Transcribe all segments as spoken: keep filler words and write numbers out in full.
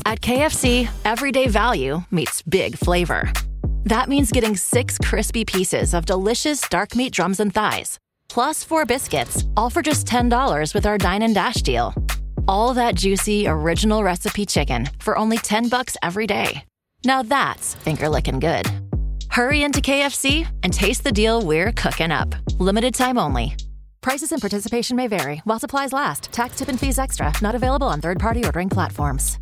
At K F C, everyday value meets big flavor. That means getting six crispy pieces of delicious dark meat drums and thighs, plus four biscuits, all for just ten dollars with our Dine and Dash deal. All that juicy, original recipe chicken for only ten bucks every day. Now that's finger-licking good. Hurry into K F C and taste the deal we're cooking up. Limited time only. Prices and participation may vary while supplies last. Tax, tip, and fees extra. Not available on third-party ordering platforms.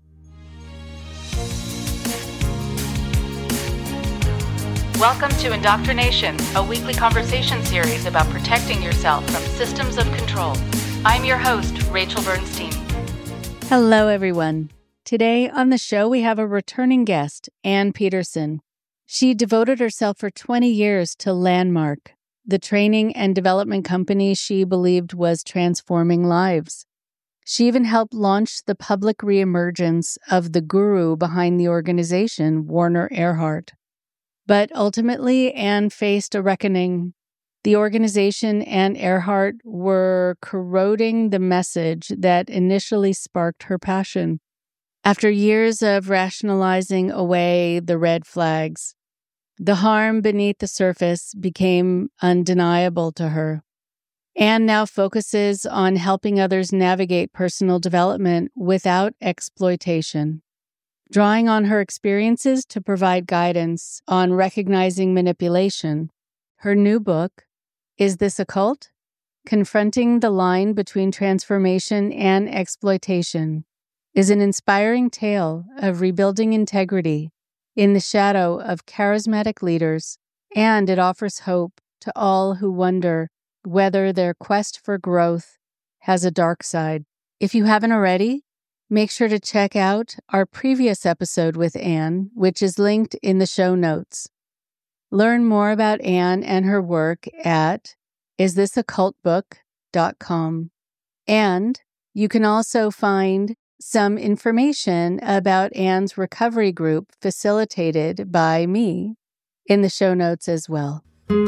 Welcome to Indoctrination, a weekly conversation series about protecting yourself from systems of control. I'm your host, Rachel Bernstein. Hello, everyone. Today on the show, we have a returning guest, Ann Peterson. She devoted herself for twenty years to Landmark, the training and development company she believed was transforming lives. She even helped launch the public reemergence of the guru behind the organization, Werner Erhard. But ultimately, Ann faced a reckoning. The organization and Erhard were corroding the message that initially sparked her passion. After years of rationalizing away the red flags, the harm beneath the surface became undeniable to her. Ann now focuses on helping others navigate personal development without exploitation, drawing on her experiences to provide guidance on recognizing manipulation. Her new book, Is This a Cult? Confronting the Line Between Transformation and Exploitation, is an inspiring tale of rebuilding integrity in the shadow of charismatic leaders, and it offers hope to all who wonder whether their quest for growth has a dark side. If you haven't already, make sure to check out our previous episode with Ann, which is linked in the show notes. Learn more about Ann and her work at is this a cult book dot com. And you can also find some information about Ann's recovery group facilitated by me in the show notes as well.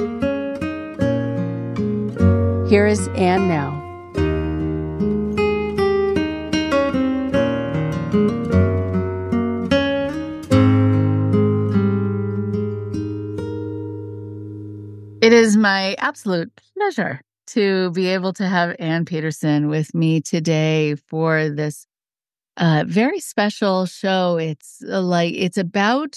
Here is Ann now. It is my absolute pleasure to be able to have Ann Peterson with me today for this uh, very special show. It's uh, like it's about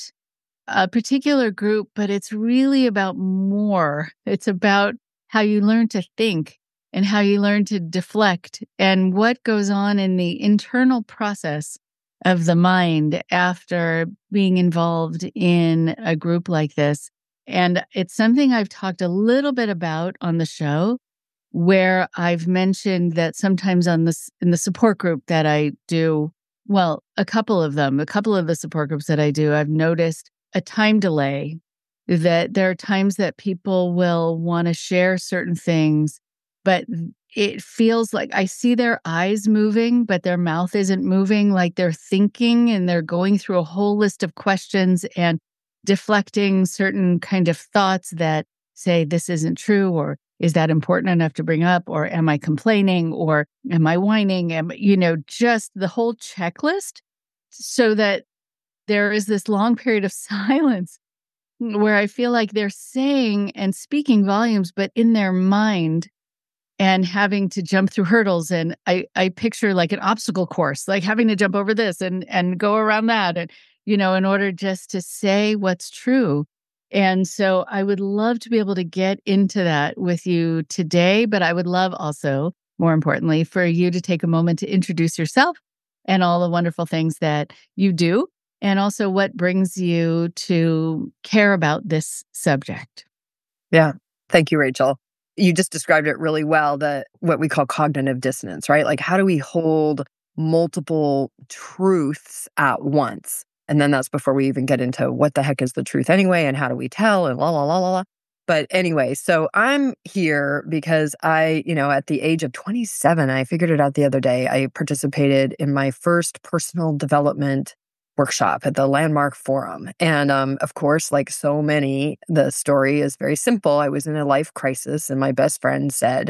a particular group, but it's really about more. It's about how you learn to think and how you learn to deflect and what goes on in the internal process of the mind after being involved in a group like this. And it's something I've talked a little bit about on the show, where I've mentioned that sometimes on this in the support group that I do, well, a couple of them, a couple of the support groups that I do, I've noticed a time delay, that there are times that people will want to share certain things, but it feels like I see their eyes moving, but their mouth isn't moving, like they're thinking and they're going through a whole list of questions and deflecting certain kind of thoughts that say, this isn't true, or is that important enough to bring up, or am I complaining, or am I whining, am, you know, just the whole checklist, so that there is this long period of silence where I feel like they're saying and speaking volumes, but in their mind, and having to jump through hurdles. And I, I picture like an obstacle course, like having to jump over this and, and go around that. And, you know, in order just to say what's true. And so I would love to be able to get into that with you today, but I would love also, more importantly, for you to take a moment to introduce yourself and all the wonderful things that you do, and also what brings you to care about this subject. Yeah. Thank you, Rachel. You just described it really well, the what we call cognitive dissonance, right? Like, how do we hold multiple truths at once? And then that's before we even get into what the heck is the truth anyway, and how do we tell, and la, la, la, la, la. But anyway, so I'm here because I, you know, at the age of twenty-seven, I figured it out the other day. I participated in my first personal development workshop at the Landmark Forum. And um, of course, like so many, the story is very simple. I was in a life crisis and my best friend said,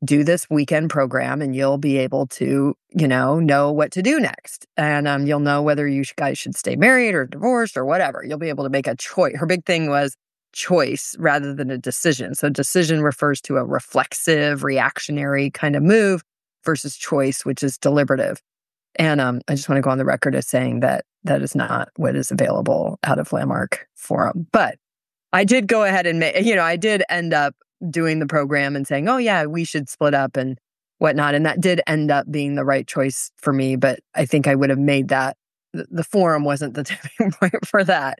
do this weekend program and you'll be able to, you know, know what to do next. And um, you'll know whether you guys should stay married or divorced or whatever. You'll be able to make a choice. Her big thing was choice rather than a decision. So decision refers to a reflexive, reactionary kind of move versus choice, which is deliberative. And um, I just want to go on the record as saying that that is not what is available out of Landmark Forum. But I did go ahead and make, you know, I did end up doing the program and saying, oh, yeah, we should split up and whatnot. And that did end up being the right choice for me. But I think I would have made that, the, the forum wasn't the tipping point for that.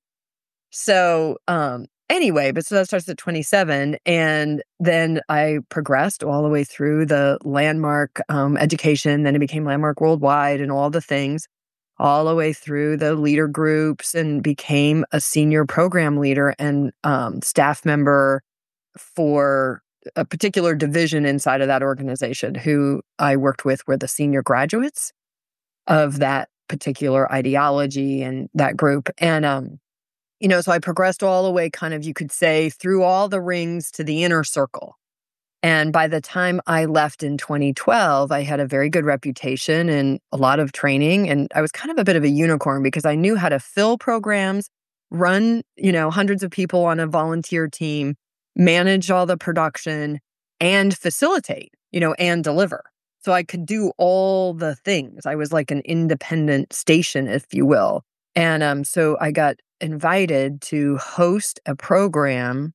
So um, anyway, but so that starts at twenty-seven. And then I progressed all the way through the Landmark um, education. Then it became Landmark Worldwide and all the things, all the way through the leader groups, and became a senior program leader and um, staff member for a particular division inside of that organization. Who I worked with were the senior graduates of that particular ideology and that group. And, um, you know, so I progressed all the way, kind of, you could say, through all the rings to the inner circle. And by the time I left in twenty twelve, I had a very good reputation and a lot of training. And I was kind of a bit of a unicorn because I knew how to fill programs, run, you know, hundreds of people on a volunteer team, manage all the production, and facilitate, you know, and deliver. So I could do all the things. I was like an independent station, if you will. And um, so I got invited to host a program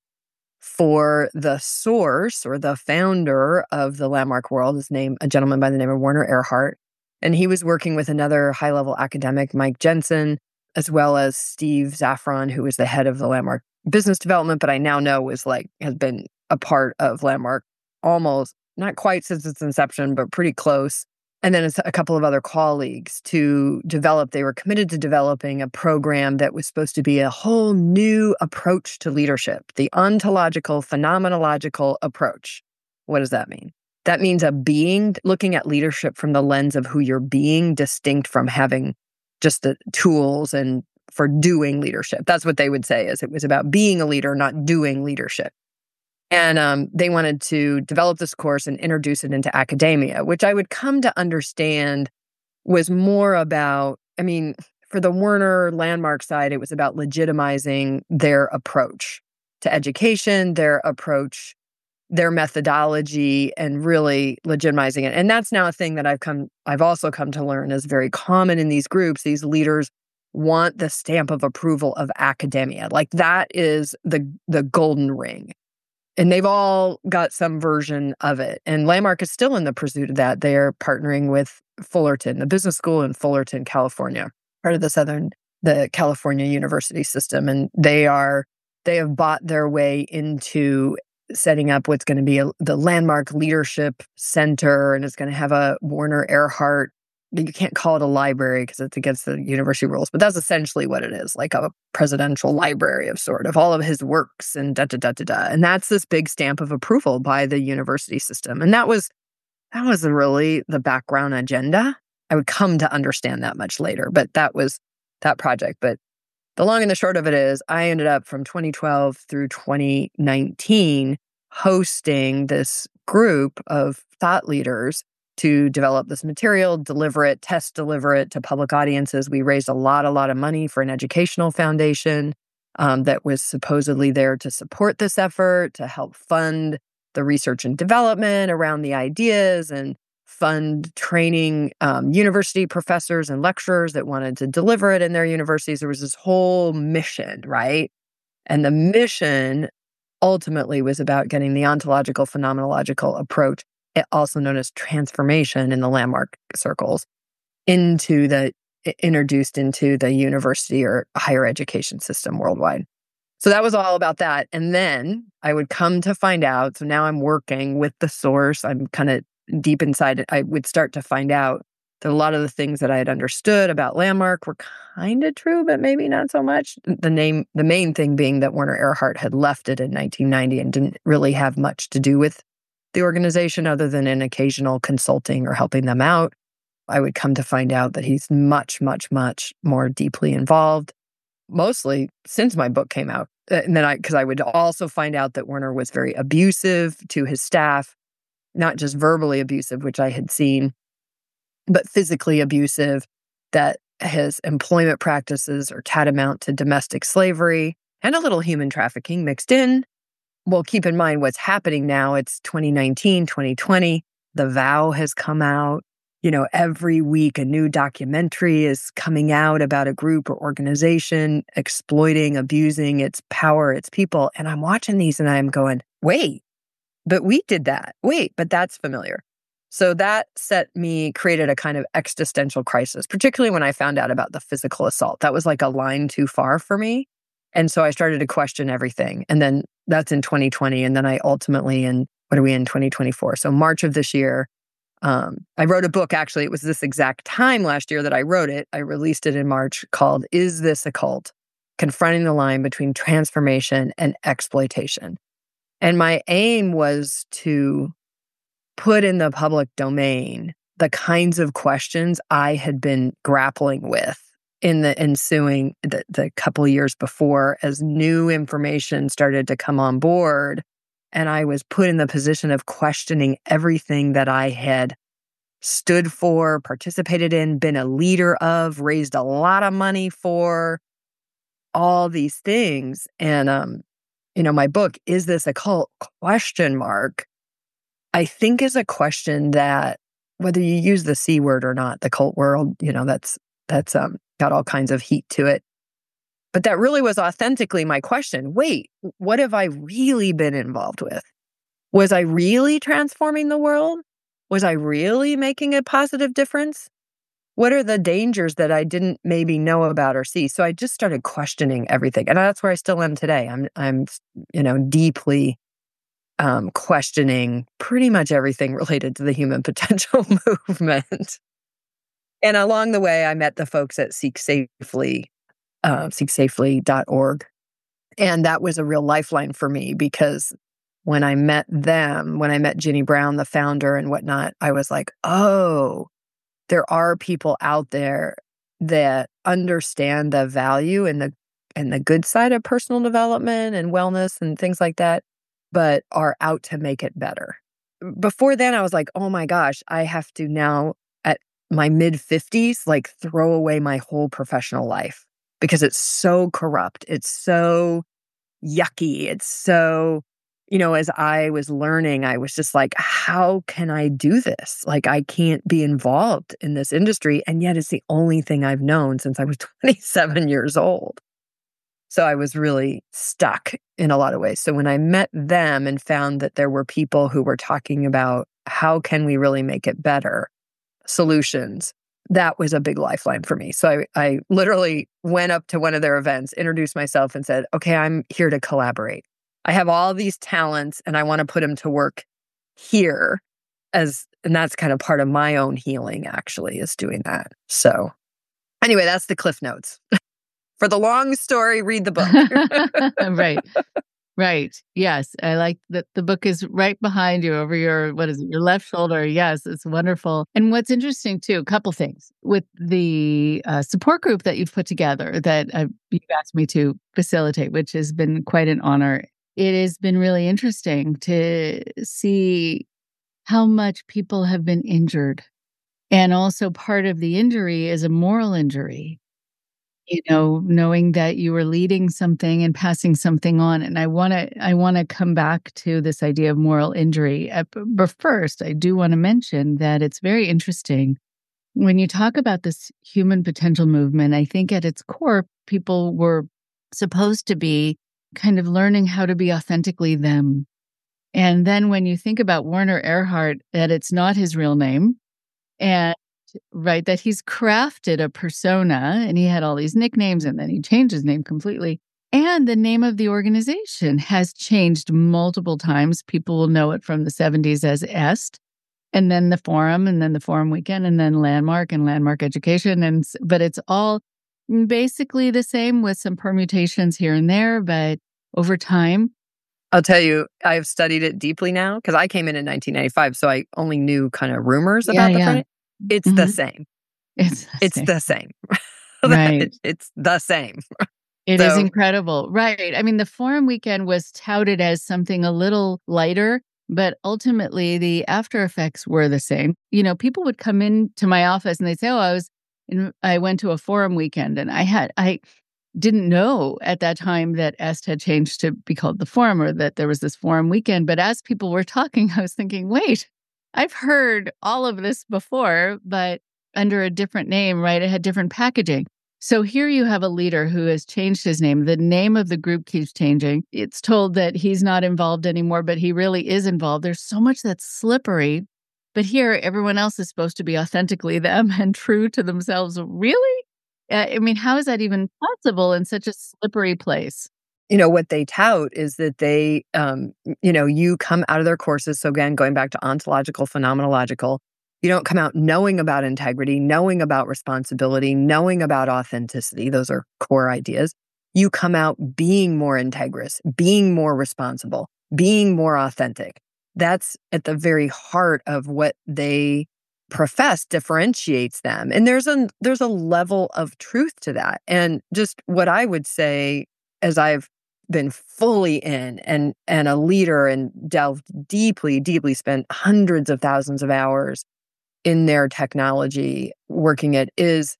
for the source or the founder of the Landmark World, his name, a gentleman by the name of Werner Erhard. And he was working with another high-level academic, Mike Jensen, as well as Steve Zaffron, who was the head of the Landmark business development, but I now know is like, has been a part of Landmark almost, not quite since its inception, but pretty close. And then it's a couple of other colleagues to develop. They were committed to developing a program that was supposed to be a whole new approach to leadership, the ontological, phenomenological approach. What does that mean? That means a being, looking at leadership from the lens of who you're being, distinct from having just the tools and for doing leadership. That's what they would say, is it was about being a leader, not doing leadership. And um, they wanted to develop this course and introduce it into academia, which I would come to understand was more about, I mean, for the Werner Landmark side, it was about legitimizing their approach to education, their approach, their methodology, and really legitimizing it. And that's now a thing that I've come, I've also come to learn is very common in these groups. These leaders want the stamp of approval of academia. Like that is the the golden ring. And they've all got some version of it. And Landmark is still in the pursuit of that. They are partnering with Fullerton, the business school in Fullerton, California, part of the Southern, the California university system. And they are, they have bought their way into setting up what's going to be a, the Landmark Leadership Center. And it's going to have a Werner Erhard. You can't call it a library because it's against the university rules, but that's essentially what it is, like a presidential library of sort of all of his works and da da da da da. And that's this big stamp of approval by the university system. And that was that was really the background agenda. I would come to understand that much later, but that was that project. But the long and the short of it is, I ended up from twenty twelve through twenty nineteen hosting this group of thought leaders to develop this material, deliver it, test deliver it to public audiences. We raised a lot, a lot of money for an educational foundation um, that was supposedly there to support this effort, to help fund the research and development around the ideas and fund training um, university professors and lecturers that wanted to deliver it in their universities. There was this whole mission, right? And the mission ultimately was about getting the ontological, phenomenological approach, also known as transformation in the Landmark circles, into the introduced into the university or higher education system worldwide. So that was all about that. And then I would come to find out, so now I'm working with the source, I'm kind of deep inside it, I would start to find out that a lot of the things that I had understood about Landmark were kind of true, but maybe not so much. The name, the main thing being that Werner Erhard had left it in nineteen ninety and didn't really have much to do with the organization other than an occasional consulting or helping them out. I would come to find out that he's much, much, much more deeply involved, mostly since my book came out. And then I, because I would also find out that Werner was very abusive to his staff, not just verbally abusive, which I had seen, but physically abusive, that his employment practices are tantamount to domestic slavery and a little human trafficking mixed in. Well, keep in mind what's happening now. It's twenty nineteen, twenty twenty. The Vow has come out. You know, every week a new documentary is coming out about a group or organization exploiting, abusing its power, its people. And I'm watching these and I'm going, wait, but we did that. Wait, but that's familiar. So that set me, created a kind of existential crisis, particularly when I found out about the physical assault. That was like a line too far for me. And so I started to question everything. And then that's in twenty twenty. And then I ultimately, in, what are we in, twenty twenty-four? So March of this year, um, I wrote a book, actually. It was this exact time last year that I wrote it. I released it in March, called Is This a Cult? Confronting the Line Between Transformation and Exploitation. And my aim was to put in the public domain the kinds of questions I had been grappling with in the ensuing, the, the couple of years before, as new information started to come on board. And I was put in the position of questioning everything that I had stood for, participated in, been a leader of, raised a lot of money for, all these things. And, um, you know, my book, Is This a Cult? Question mark, I think is a question that, whether you use the C word or not, the cult world, you know, that's, that's um, got all kinds of heat to it. But that really was authentically my question. Wait, what have I really been involved with? Was I really transforming the world? Was I really making a positive difference? What are the dangers that I didn't maybe know about or see? So I just started questioning everything. And that's where I still am today. I'm, I'm, you know, deeply um, questioning pretty much everything related to the human potential movement. And along the way, I met the folks at Seek Safely, uh, seek safely dot org. And that was a real lifeline for me, because when I met them, when I met Ginny Brown, the founder and whatnot, I was like, oh, there are people out there that understand the value and the and the good side of personal development and wellness and things like that, but are out to make it better. Before then, I was like, oh my gosh, I have to now at my mid fifties, like throw away my whole professional life because it's so corrupt. It's so yucky. It's so, you know, as I was learning, I was just like, how can I do this? Like, I can't be involved in this industry. And yet it's the only thing I've known since I was twenty-seven years old. So I was really stuck in a lot of ways. So when I met them and found that there were people who were talking about how can we really make it better, solutions, that was a big lifeline for me. So I, I literally went up to one of their events, introduced myself and said, okay, I'm here to collaborate. I have all these talents and I want to put them to work here, as, and that's kind of part of my own healing, actually, is doing that. So anyway, that's the Cliff Notes. For the long story, read the book. Right. Right. Yes. I like that the book is right behind you over your, what is it, your left shoulder. Yes, it's wonderful. And what's interesting too, a couple things with the uh, support group that you've put together that uh, you've asked me to facilitate, which has been quite an honor. It has been really interesting to see how much people have been injured. And also part of the injury is a moral injury. You know, knowing that you were leading something and passing something on. And I want to I want to come back to this idea of moral injury. Uh, But first, I do want to mention that it's very interesting. When you talk about this human potential movement, I think at its core, people were supposed to be kind of learning how to be authentically them. And then when you think about Werner Erhard, that it's not his real name, and right, that he's crafted a persona and he had all these nicknames and then he changed his name completely. And the name of the organization has changed multiple times. People will know it from the seventies as EST, and then the Forum, and then the Forum Weekend, and then Landmark and Landmark Education. And but it's all basically the same with some permutations here and there, but over time. I'll tell you, I've studied it deeply now because I came in in nineteen ninety-five, so I only knew kind of rumors Yeah, about the yeah. front. It's Mhm. the same. It's the It's same. the same. Right. It's the same. It is So, incredible. Right. I mean, the Forum Weekend was touted as something a little lighter, But ultimately, the after effects were the same. You know, people would come into my office and they'd say, oh, I was in, I went to a forum weekend, and I had, I didn't know at that time that E S T had changed to be called the Forum, or that there was this forum weekend. But as people were talking, I was thinking, wait, I've heard all of this before, but under a different name, right? It had different packaging. So here you have a leader who has changed his name. The name of the group keeps changing. It's told that he's not involved anymore, but he really is involved. There's so much that's slippery. But here, everyone else is supposed to be authentically them and true to themselves. Really? Uh, I mean, how is that even possible in such a slippery place? You know, what they tout is that they, um, you know, you come out of their courses. So again, going back to ontological, phenomenological, you don't come out knowing about integrity, knowing about responsibility, knowing about authenticity. Those are core ideas. You come out being more integrous, being more responsible, being more authentic. That's at the very heart of what they profess differentiates them. And there's a there's a level of truth to that. And just what I would say, as I've been fully in and and a leader and delved deeply, deeply spent hundreds of thousands of hours in their technology, working it, is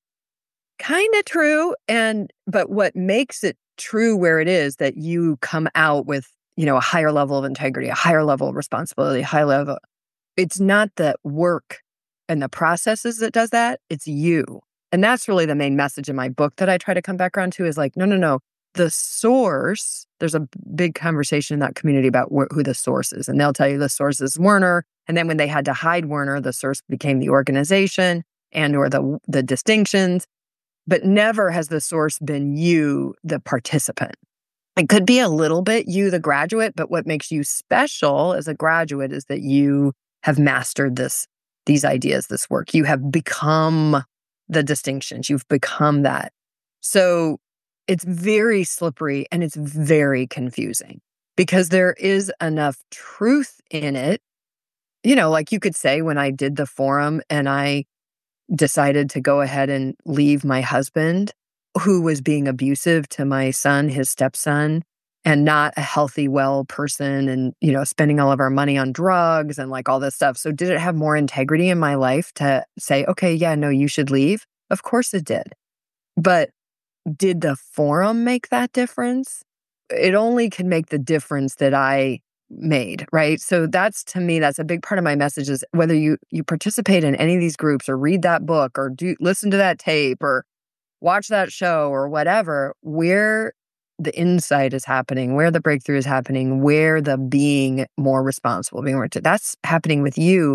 kind of true. And but what makes it true where it is that you come out with, you know, a higher level of integrity, a higher level of responsibility, high level. It's not the work and the processes that does that. It's you. And that's really the main message in my book that I try to come back around to, is like, no, no, no. The source, there's a big conversation in that community about wh- who the source is. And they'll tell you the source is Werner. And then when they had to hide Werner, the source became the organization and or the the distinctions. But never has the source been you, the participant. It could be a little bit you, the graduate, but what makes you special as a graduate is that you have mastered this, these ideas, this work. You have become the distinctions. You've become that. So it's very slippery and it's very confusing because there is enough truth in it. You know, like you could say, when I did the forum and I decided to go ahead and leave my husband, who was being abusive to my son, his stepson, and not a healthy, well person, and, you know, spending all of our money on drugs and like all this stuff. So did it have more integrity in my life to say, okay, yeah, no, you should leave? Of course it did. But did the forum make that difference? It only can make the difference that I made, right? So that's, to me, that's a big part of my message, is whether you you participate in any of these groups or read that book or do listen to that tape or watch that show or whatever, where the insight is happening, where the breakthrough is happening, where the being more responsible, being more, that's happening with you.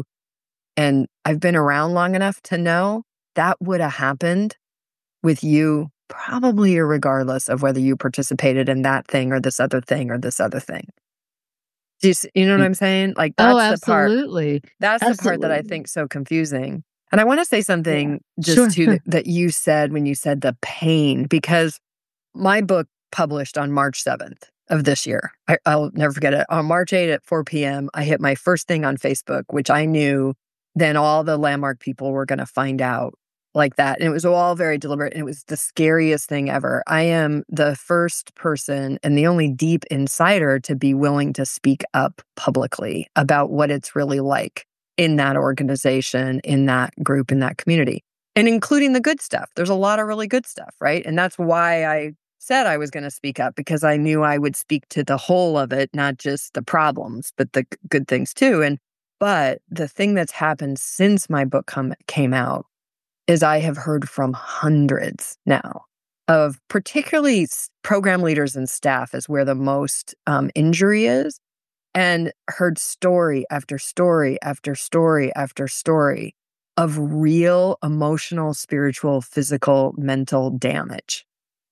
And I've been around long enough to know that would have happened with you probably regardless of whether you participated in that thing or this other thing or this other thing. Do you, you know what I'm saying? Like, that's Oh, the part. absolutely. That's the part that I Absolutely. think so confusing. And I want to say something just Sure, to sure. that, that you said when you said the pain, because my book published on March seventh of this year. I, I'll never forget it. On March eighth at four p.m., I hit my first thing on Facebook, which I knew then all the Landmark people were going to find out like that. And it was all very deliberate. And it was the scariest thing ever. I am the first person and the only deep insider to be willing to speak up publicly about what it's really like in that organization, in that group, in that community, and including the good stuff. There's a lot of really good stuff, right? And that's why I said I was going to speak up, because I knew I would speak to the whole of it, not just the problems, but the g- good things too. And but the thing that's happened since my book come, came out is I have heard from hundreds now of, particularly s- program leaders and staff is where the most um, injury is, and heard story after story after story after story of real emotional, spiritual, physical, mental damage,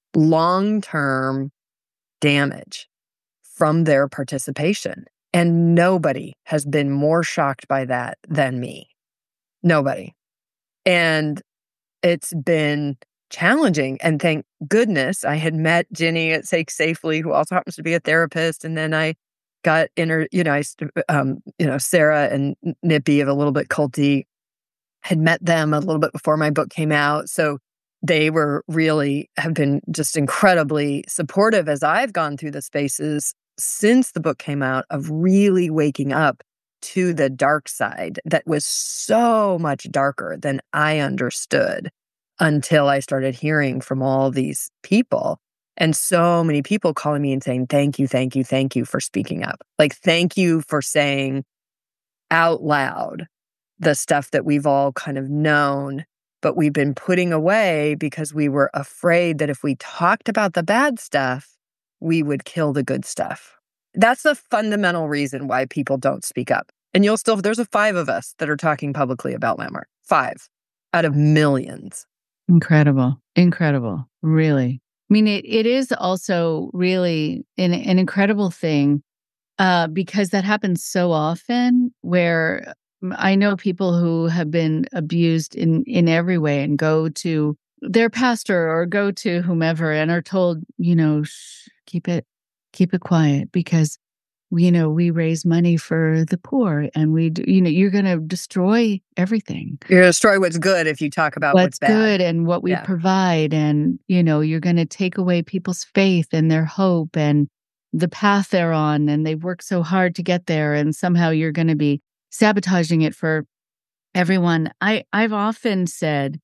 long-term damage from their participation. And nobody has been more shocked by that than me. Nobody. And it's been challenging. And thank goodness I had met Ginny at Sake Safely, who also happens to be a therapist. And then I got inter, you know, I, st- um, you know, Sarah and Nippy of A Little Bit Culty, had met them a little bit before my book came out. So they were really, have been just incredibly supportive as I've gone through the spaces since the book came out, of really waking up to the dark side that was so much darker than I understood until I started hearing from all these people. And so many people calling me and saying, thank you, thank you, thank you for speaking up. Like, thank you for saying out loud the stuff that we've all kind of known, but we've been putting away because we were afraid that if we talked about the bad stuff, we would kill the good stuff. That's the fundamental reason why people don't speak up. And you'll still, there's a five of us that are talking publicly about Landmark. Five out of millions. Incredible. Incredible. Really. I mean, it, it is also really an, an incredible thing uh, because that happens so often where I know people who have been abused in, in every way and go to their pastor or go to whomever and are told, you know, shh, keep it, keep it quiet because, you know, we raise money for the poor and we, do, you know, you're going to destroy everything. You're going to destroy what's good if you talk about what's, what's bad. good and what we yeah. provide. And, you know, you're going to take away people's faith and their hope and the path they're on. And they've worked so hard to get there. And somehow you're going to be sabotaging it for everyone. I, I've often said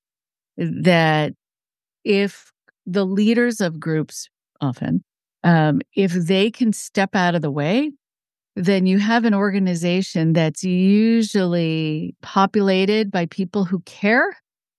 that if the leaders of groups often, um, if they can step out of the way, then you have an organization that's usually populated by people who care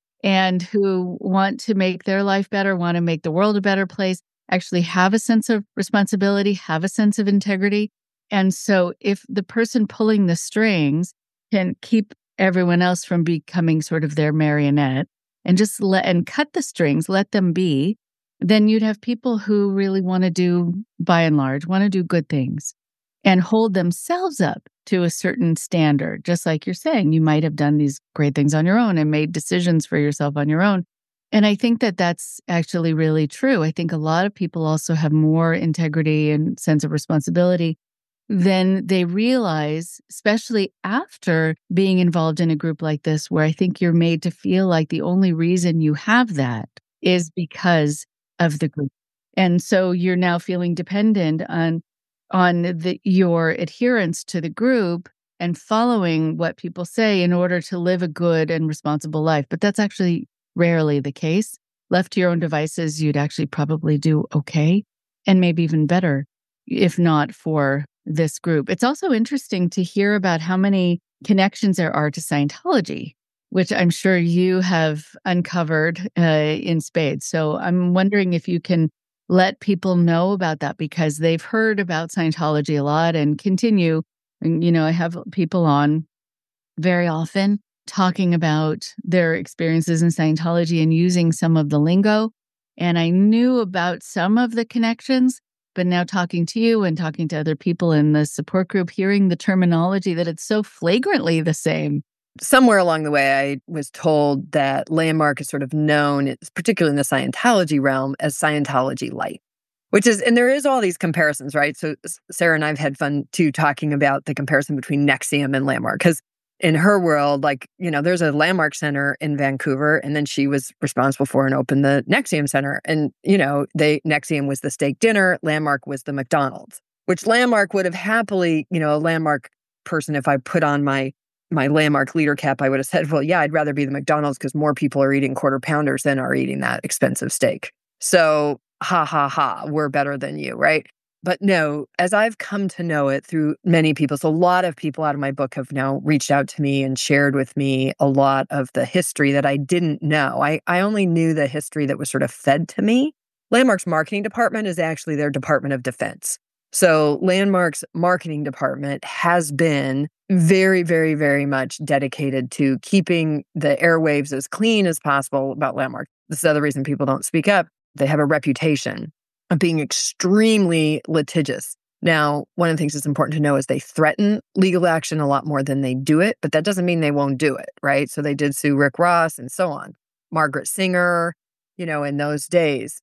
and who want to make their life better, want to make the world a better place, actually have a sense of responsibility, have a sense of integrity. And so if the person pulling the strings can keep everyone else from becoming sort of their marionette and just let and cut the strings, let them be, then you'd have people who really want to do, by and large, want to do good things and hold themselves up to a certain standard. Just like you're saying, you might have done these great things on your own and made decisions for yourself on your own. And I think that that's actually really true. I think a lot of people also have more integrity and sense of responsibility than they realize, especially after being involved in a group like this, where I think you're made to feel like the only reason you have that is because of the group. And so you're now feeling dependent on on the, your adherence to the group and following what people say in order to live a good and responsible life. But that's actually rarely the case. Left to your own devices, you'd actually probably do okay and maybe even better, if not for this group. It's also interesting to hear about how many connections there are to Scientology, which I'm sure you have uncovered uh, in spades. So I'm wondering if you can let people know about that because they've heard about Scientology a lot and continue. And, you know, I have people on very often talking about their experiences in Scientology and using some of the lingo. And I knew about some of the connections, but now talking to you and talking to other people in the support group, hearing the terminology that it's so flagrantly the same. Somewhere along the way, I was told that Landmark is sort of known, particularly in the Scientology realm, as Scientology Light, which is, and there is all these comparisons, right? So Sarah and I have had fun too talking about the comparison between N X I V M and Landmark, because in her world, like, you know, there's a Landmark Center in Vancouver, and then she was responsible for and opened the N X I V M Center. And, you know, they N X I V M was the steak dinner, Landmark was the McDonald's, which Landmark would have happily, you know, a Landmark person, if I put on my my Landmark leader cap, I would have said, well, yeah, I'd rather be the McDonald's because more people are eating quarter pounders than are eating that expensive steak. So, ha, ha, ha, we're better than you, right? But no, as I've come to know it through many people, so a lot of people out of my book have now reached out to me and shared with me a lot of the history that I didn't know. I, I only knew the history that was sort of fed to me. Landmark's marketing department is actually their Department of Defense. So Landmark's marketing department has been very, very, very much dedicated to keeping the airwaves as clean as possible about Landmark. This is the other reason people don't speak up. They have a reputation of being extremely litigious. Now, one of the things that's important to know is they threaten legal action a lot more than they do it, but that doesn't mean they won't do it, right? So they did sue Rick Ross and so on. Margaret Singer, you know, in those days.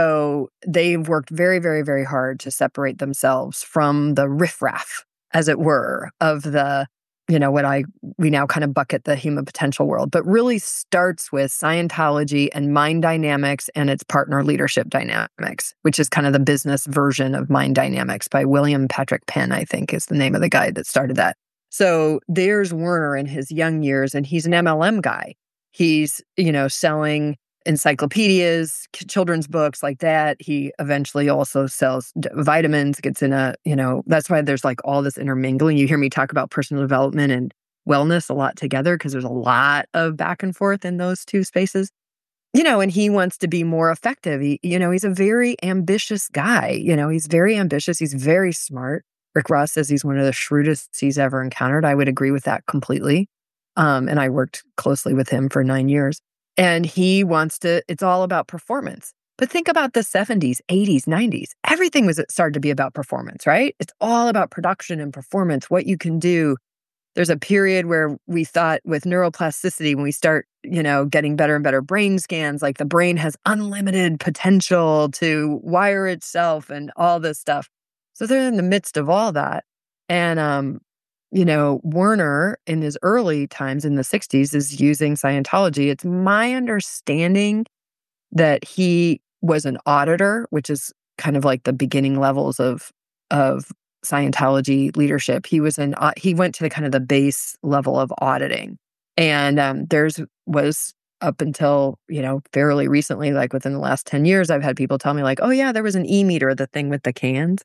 So they've worked very, very, very hard to separate themselves from the riffraff, as it were, of the, you know, what I, we now kind of bucket the human potential world, but really starts with Scientology and Mind Dynamics and its partner Leadership Dynamics, which is kind of the business version of Mind Dynamics by William Patrick Penn, I think is the name of the guy that started that. So there's Werner in his young years, and he's an M L M guy. He's, you know, selling encyclopedias, children's books like that. He eventually also sells vitamins, gets in a, you know, that's why there's like all this intermingling. You hear me talk about personal development and wellness a lot together because there's a lot of back and forth in those two spaces. You know, and he wants to be more effective. He, you know, he's a very ambitious guy. You know, he's very ambitious. He's very smart. Rick Ross says he's one of the shrewdest he's ever encountered. I would agree with that completely. Um, and I worked closely with him for nine years. And he wants to, it's all about performance. But think about the seventies, eighties, nineties. Everything was started to be about performance, right? It's all about production and performance, what you can do. There's a period where we thought with neuroplasticity, when we start, you know, getting better and better brain scans, like the brain has unlimited potential to wire itself and all this stuff. So they're in the midst of all that. And, um, you know, Werner in his early times in the sixties is using Scientology. It's my understanding that he was an auditor, which is kind of like the beginning levels of, of Scientology leadership. He was an, uh, he went to the kind of the base level of auditing. And um, there's was up until, you know, fairly recently, like within the last ten years, I've had people tell me like, oh yeah, there was an e-meter, the thing with the cans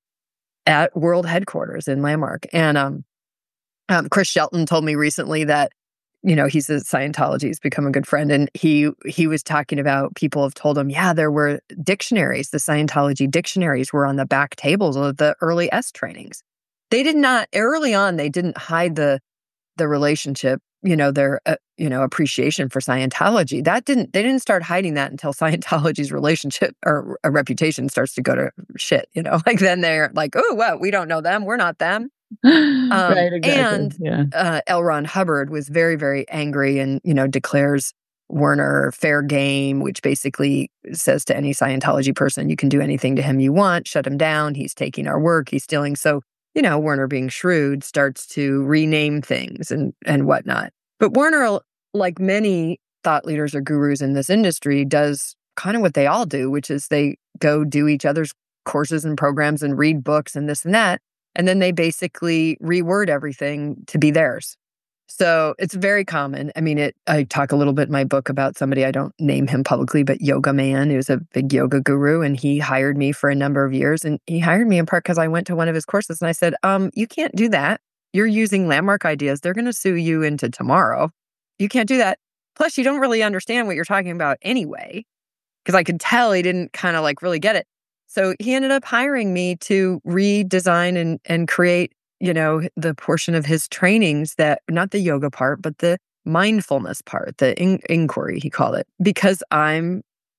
at world headquarters in Landmark. And um, um, Chris Shelton told me recently that, you know, he's a Scientology, he's become a good friend. And he he was talking about people have told him, yeah, there were dictionaries, the Scientology dictionaries were on the back tables of the early S trainings. They did not, early on, they didn't hide the the relationship, you know, their, uh, you know, appreciation for Scientology. That didn't, they didn't start hiding that until Scientology's relationship or a reputation starts to go to shit, you know, like then they're like, oh, well, we don't know them. We're not them. Um, right, exactly. And yeah. uh, L. Ron Hubbard was very, very angry and, you know, declares Werner fair game, which basically says to any Scientology person, you can do anything to him you want, shut him down. He's taking our work. He's stealing. So, you know, Werner being shrewd starts to rename things and, and whatnot. But Werner, like many thought leaders or gurus in this industry, does kind of what they all do, which is they go do each other's courses and programs and read books and this and that. And then they basically reword everything to be theirs. So it's very common. I mean, it. I talk a little bit in my book about somebody, I don't name him publicly, but Yoga Man, who's a big yoga guru. And he hired me for a number of years. And he hired me in part because I went to one of his courses and I said, um, you can't do that. You're using Landmark ideas. They're going to sue you into tomorrow. You can't do that. Plus, you don't really understand what you're talking about anyway. Because I could tell he didn't kind of like really get it. So he ended up hiring me to redesign and, and create, you know, the portion of his trainings that, not the yoga part, but the mindfulness part, the in- inquiry, he called it, because I'm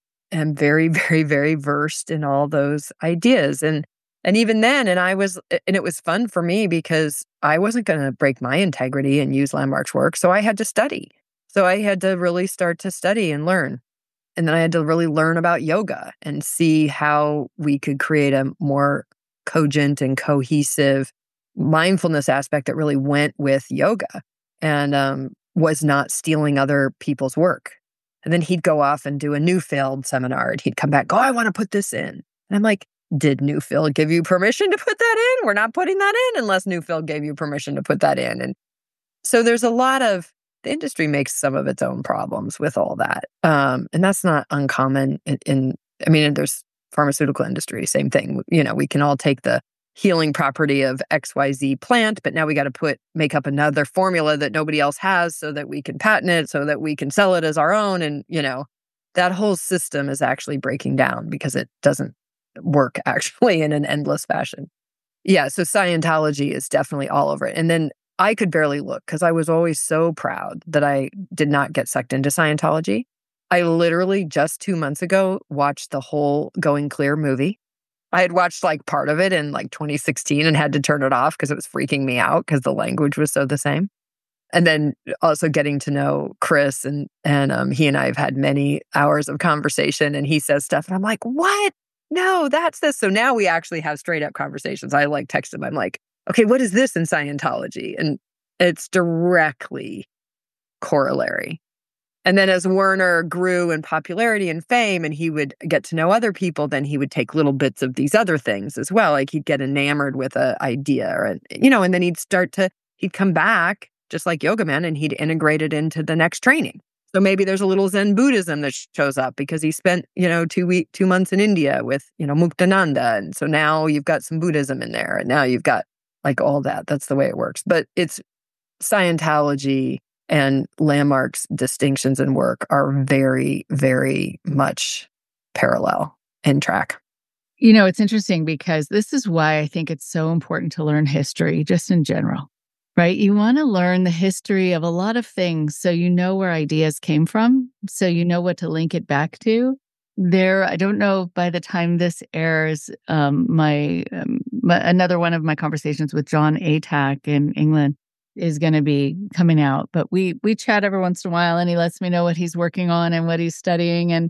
am very, very, very versed in all those ideas. And and even then, and I was, and it was fun for me because I wasn't going to break my integrity and use Landmark's work. So I had to study. So I had to really start to study and learn. And then I had to really learn about yoga and see how we could create a more cogent and cohesive mindfulness aspect that really went with yoga and um, was not stealing other people's work. And then he'd go off and do a Newfield seminar and he'd come back, oh, I want to put this in. And I'm like, did Newfield give you permission to put that in? We're not putting that in unless Newfield gave you permission to put that in. And so there's a lot of, the industry makes some of its own problems with all that. Um, and that's not uncommon in, in, I mean, there's pharmaceutical industry, same thing. You know, we can all take the healing property of X Y Z plant, but now we got to put, make up another formula that nobody else has so that we can patent it, so that we can sell it as our own. And, you know, that whole system is actually breaking down because it doesn't work actually in an endless fashion. Yeah, so Scientology is definitely all over it. And then I could barely look because I was always so proud that I did not get sucked into Scientology. I literally just two months ago watched the whole Going Clear movie. I had watched like part of it in like twenty sixteen and had to turn it off because it was freaking me out because the language was so the same. And then also getting to know Chris and and um, he and I have had many hours of conversation and he says stuff and I'm like, what? No, that's this. So now we actually have straight up conversations. I like text him. I'm like, okay, what is this in Scientology? And it's directly corollary. And then as Werner grew in popularity and fame and he would get to know other people, then he would take little bits of these other things as well. Like he'd get enamored with an idea or, a, you know, and then he'd start to he'd come back just like Yoga Man and he'd integrate it into the next training. So maybe there's a little Zen Buddhism that shows up because he spent, you know, two week, two months in India with, you know, Muktananda. And so now you've got some Buddhism in there and now you've got like all that. That's the way it works. But it's Scientology and Landmark's distinctions and work are very, very much parallel in track. You know, it's interesting because this is why I think it's so important to learn history, just in general, right? You want to learn the history of a lot of things so you know where ideas came from, so you know what to link it back to. There, I don't know, by the time this airs, um, my, um, my another one of my conversations with John Atack in England is going to be coming out. But we we chat every once in a while, and he lets me know what he's working on and what he's studying. And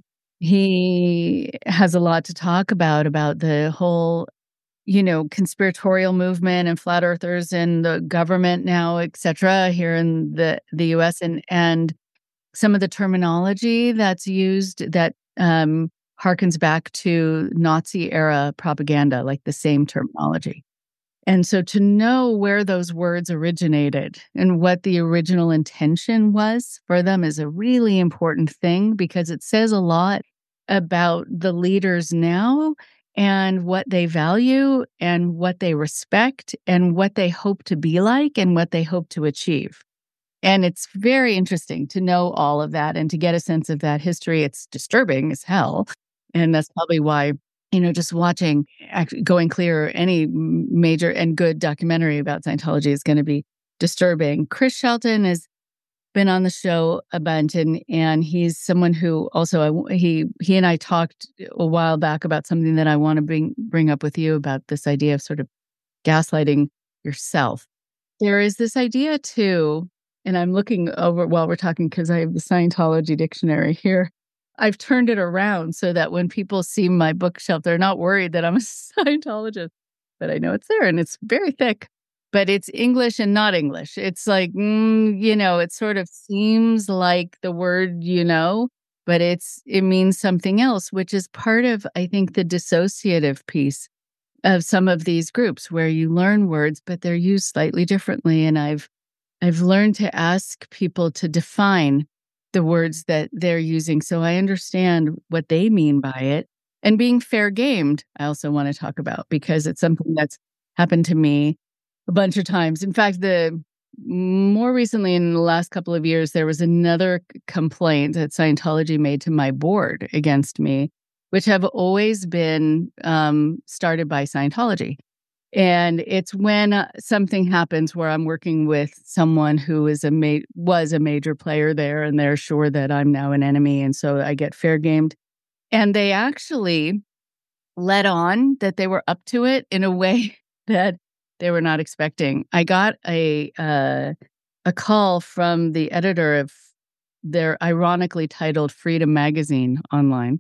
he has a lot to talk about, about the whole, you know, conspiratorial movement and flat earthers and the government now, et cetera, here in the, the U S and, and some of the terminology that's used that um, harkens back to Nazi era propaganda, like the same terminology. And so to know where those words originated and what the original intention was for them is a really important thing because it says a lot about the leaders now and what they value and what they respect and what they hope to be like and what they hope to achieve. And it's very interesting to know all of that and to get a sense of that history. It's disturbing as hell. And that's probably why, you know, just watching actually Going Clear, any major and good documentary about Scientology is going to be disturbing. Chris Shelton has been on the show a bunch, and and he's someone who also I, he he and I talked a while back about something that I want to bring bring up with you about this idea of sort of gaslighting yourself. There is this idea too, and I'm looking over while we're talking because I have the Scientology dictionary here. I've turned it around so that when people see my bookshelf, they're not worried that I'm a Scientologist, but I know it's there and it's very thick, but it's English and not English. It's like, mm, you know, it sort of seems like the word, you know, but it's, it means something else, which is part of, I think, the dissociative piece of some of these groups where you learn words, but they're used slightly differently. And I've, I've learned to ask people to define the words that they're using so I understand what they mean by it. And being fair gamed, I also want to talk about because it's something that's happened to me a bunch of times. In fact, the more recently in the last couple of years, there was another complaint that Scientology made to my board against me, which have always been um, started by Scientology. And it's when uh, something happens where I'm working with someone who is a ma- was a major player there, and they're sure that I'm now an enemy, and so I get fair gamed. And they actually let on that they were up to it in a way that they were not expecting. I got a uh, a call from the editor of their ironically titled Freedom Magazine online.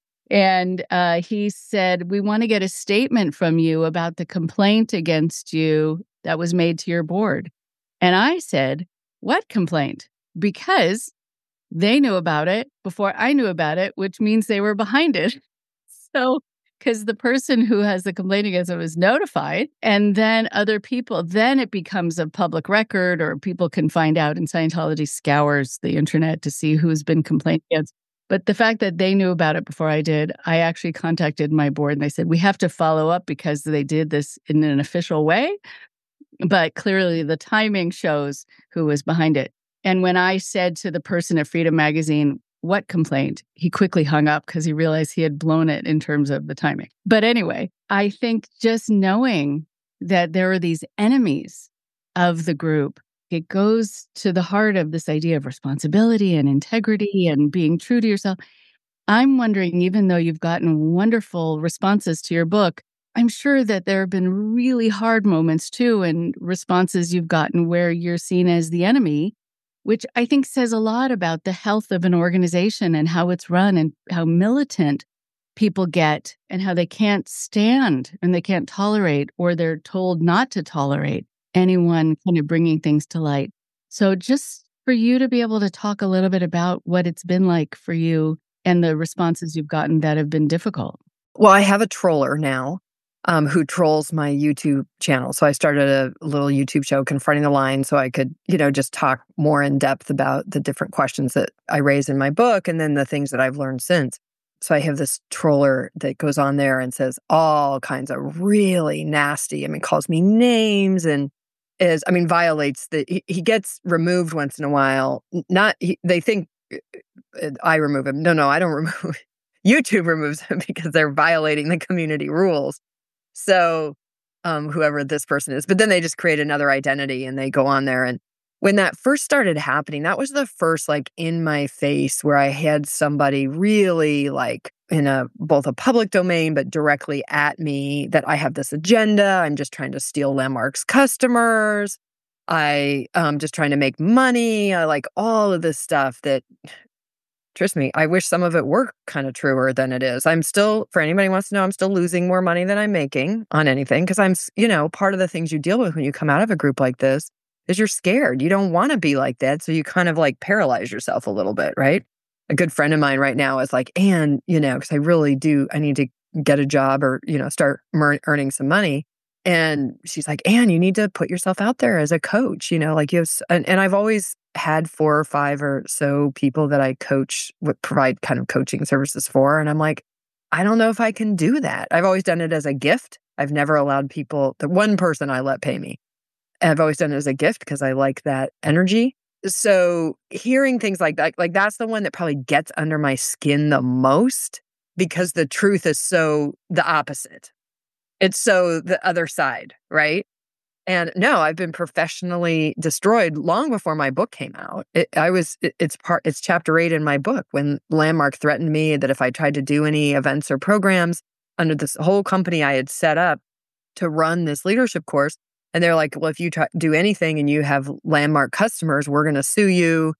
And uh, he said, we want to get a statement from you about the complaint against you that was made to your board. And I said, what complaint? Because they knew about it before I knew about it, which means they were behind it. So, because the person who has the complaint against it was notified, and then other people, then it becomes a public record or people can find out, and Scientology scours the internet to see who's been complained against. But the fact that they knew about it before I did, I actually contacted my board and they said, we have to follow up because they did this in an official way. But clearly the timing shows who was behind it. And when I said to the person at Freedom Magazine, what complaint? He quickly hung up because he realized he had blown it in terms of the timing. But anyway, I think just knowing that there are these enemies of the group, it goes to the heart of this idea of responsibility and integrity and being true to yourself. I'm wondering, even though you've gotten wonderful responses to your book, I'm sure that there have been really hard moments too, and responses you've gotten where you're seen as the enemy, which I think says a lot about the health of an organization and how it's run and how militant people get and how they can't stand and they can't tolerate, or they're told not to tolerate anyone kind of bringing things to light. So just for you to be able to talk a little bit about what it's been like for you and the responses you've gotten that have been difficult. Well, I have a troller now. um, who trolls my YouTube channel. So I started a little YouTube show, Confronting the Line, so I could, you know, just talk more in depth about the different questions that I raise in my book and then the things that I've learned since. So I have this troller that goes on there and says all kinds of really nasty, I mean, calls me names and is, I mean, violates the, he, he gets removed once in a while. Not, he, they think I remove him. No, no, I don't remove YouTube removes him because they're violating the community rules. So um, whoever this person is, but then they just create another identity and they go on there. And when that first started happening, that was the first like in my face where I had somebody really like in a both a public domain, but directly at me that I have this agenda. I'm just trying to steal Landmark's customers. I um just trying to make money. I like all of this stuff that, trust me, I wish some of it were kind of truer than it is. I'm still, for anybody who wants to know, I'm still losing more money than I'm making on anything because I'm, you know, part of the things you deal with when you come out of a group like this is you're scared. You don't want to be like that. So you kind of like paralyze yourself a little bit, right? A good friend of mine right now is like, Anne, you know, because I really do, I need to get a job or, you know, start mer- earning some money. And she's like, Anne, you need to put yourself out there as a coach, you know, like you have, and, and I've always had four or five or so people that I coach, would provide kind of coaching services for. And I'm like, I don't know if I can do that. I've always done it as a gift. I've never allowed people, the one person I let pay me. I've always done it as a gift because I like that energy. So hearing things like that, like that's the one that probably gets under my skin the most because the truth is so the opposite. It's so the other side, right? And no, I've been professionally destroyed long before my book came out. It, I was, it, it's part, it's chapter eight in my book when Landmark threatened me that if I tried to do any events or programs under this whole company I had set up to run this leadership course, and they're like, well, if you try, do anything and you have Landmark customers, we're going to sue you.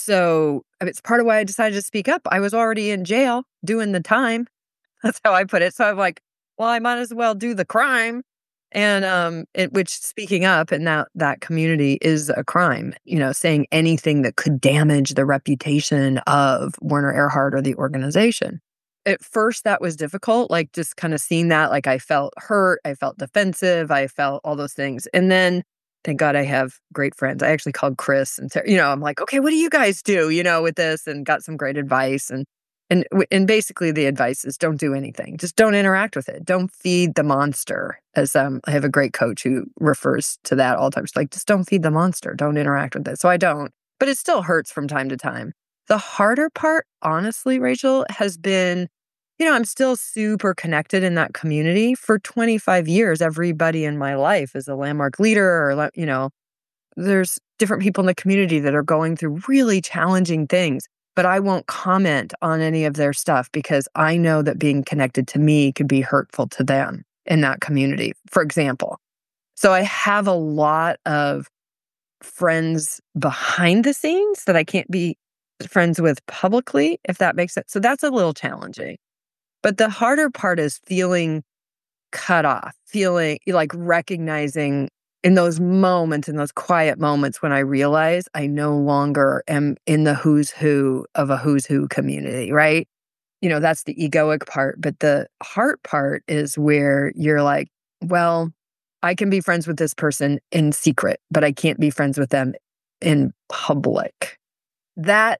So it's part of why I decided to speak up. I was already in jail doing the time. That's how I put it. So I'm like, well, I might as well do the crime. And um, it, which speaking up in that, that community is a crime, you know, saying anything that could damage the reputation of Werner Erhard or the organization. At first, that was difficult, like just kind of seeing that, like I felt hurt, I felt defensive, I felt all those things. And then, thank God I have great friends. I actually called Chris and, you know, I'm like, okay, what do you guys do, you know, with this? And got some great advice. And And and basically the advice is don't do anything. Just don't interact with it. Don't feed the monster. As um, I have a great coach who refers to that all the time. She's like, just don't feed the monster. Don't interact with it. So I don't. But it still hurts from time to time. The harder part, honestly, Rachel, has been, you know, I'm still super connected in that community. For twenty-five years, everybody in my life is a Landmark leader or, you know, there's different people in the community that are going through really challenging things. But I won't comment on any of their stuff because I know that being connected to me could be hurtful to them in that community, for example. So I have a lot of friends behind the scenes that I can't be friends with publicly, if that makes sense. So that's a little challenging. But the harder part is feeling cut off, feeling like recognizing in those moments, in those quiet moments when I realize I no longer am in the who's who of a who's who community, right? You know, that's the egoic part. But the heart part is where you're like, well, I can be friends with this person in secret, but I can't be friends with them in public. That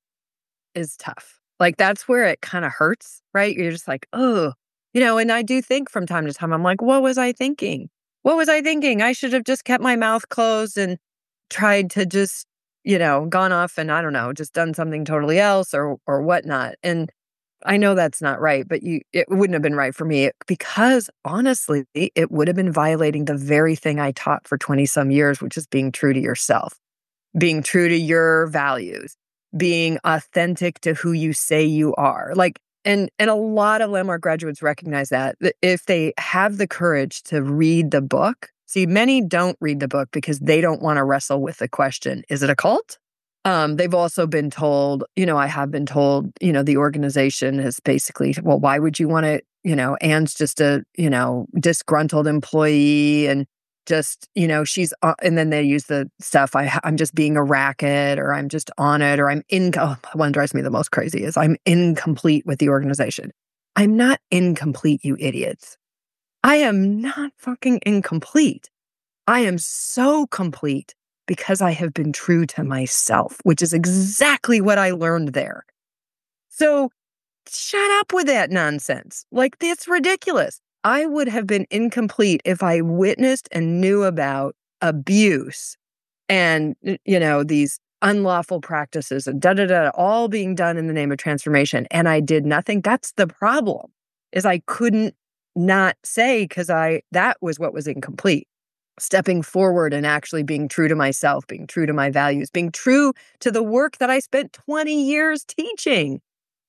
is tough. Like, that's where it kind of hurts, right? You're just like, oh, you know, and I do think from time to time, I'm like, what was I thinking? What was I thinking? I should have just kept my mouth closed and tried to just, you know, gone off and I don't know, just done something totally else or or whatnot. And I know that's not right, but you, it wouldn't have been right for me because honestly, it would have been violating the very thing I taught for twenty some years, which is being true to yourself, being true to your values, being authentic to who you say you are. Like, And and a lot of Landmark graduates recognize that, that if they have the courage to read the book. See, many don't read the book because they don't want to wrestle with the question, is it a cult? Um, they've also been told, you know, I have been told, you know, the organization is basically, well, why would you want to, you know, Anne's just a, you know, disgruntled employee and just, you know, she's, uh, and then they use the stuff, I, I'm just being a racket or I'm just on it or I'm in, oh, one drives me the most crazy is I'm incomplete with the organization. I'm not incomplete, you idiots. I am not fucking incomplete. I am so complete because I have been true to myself, which is exactly what I learned there. So shut up with that nonsense. Like, that's ridiculous. I would have been incomplete if I witnessed and knew about abuse and, you know, these unlawful practices and da da da, all being done in the name of transformation. And I did nothing. That's the problem, is I couldn't not say, because I that was what was incomplete. Stepping forward and actually being true to myself, being true to my values, being true to the work that I spent twenty years teaching.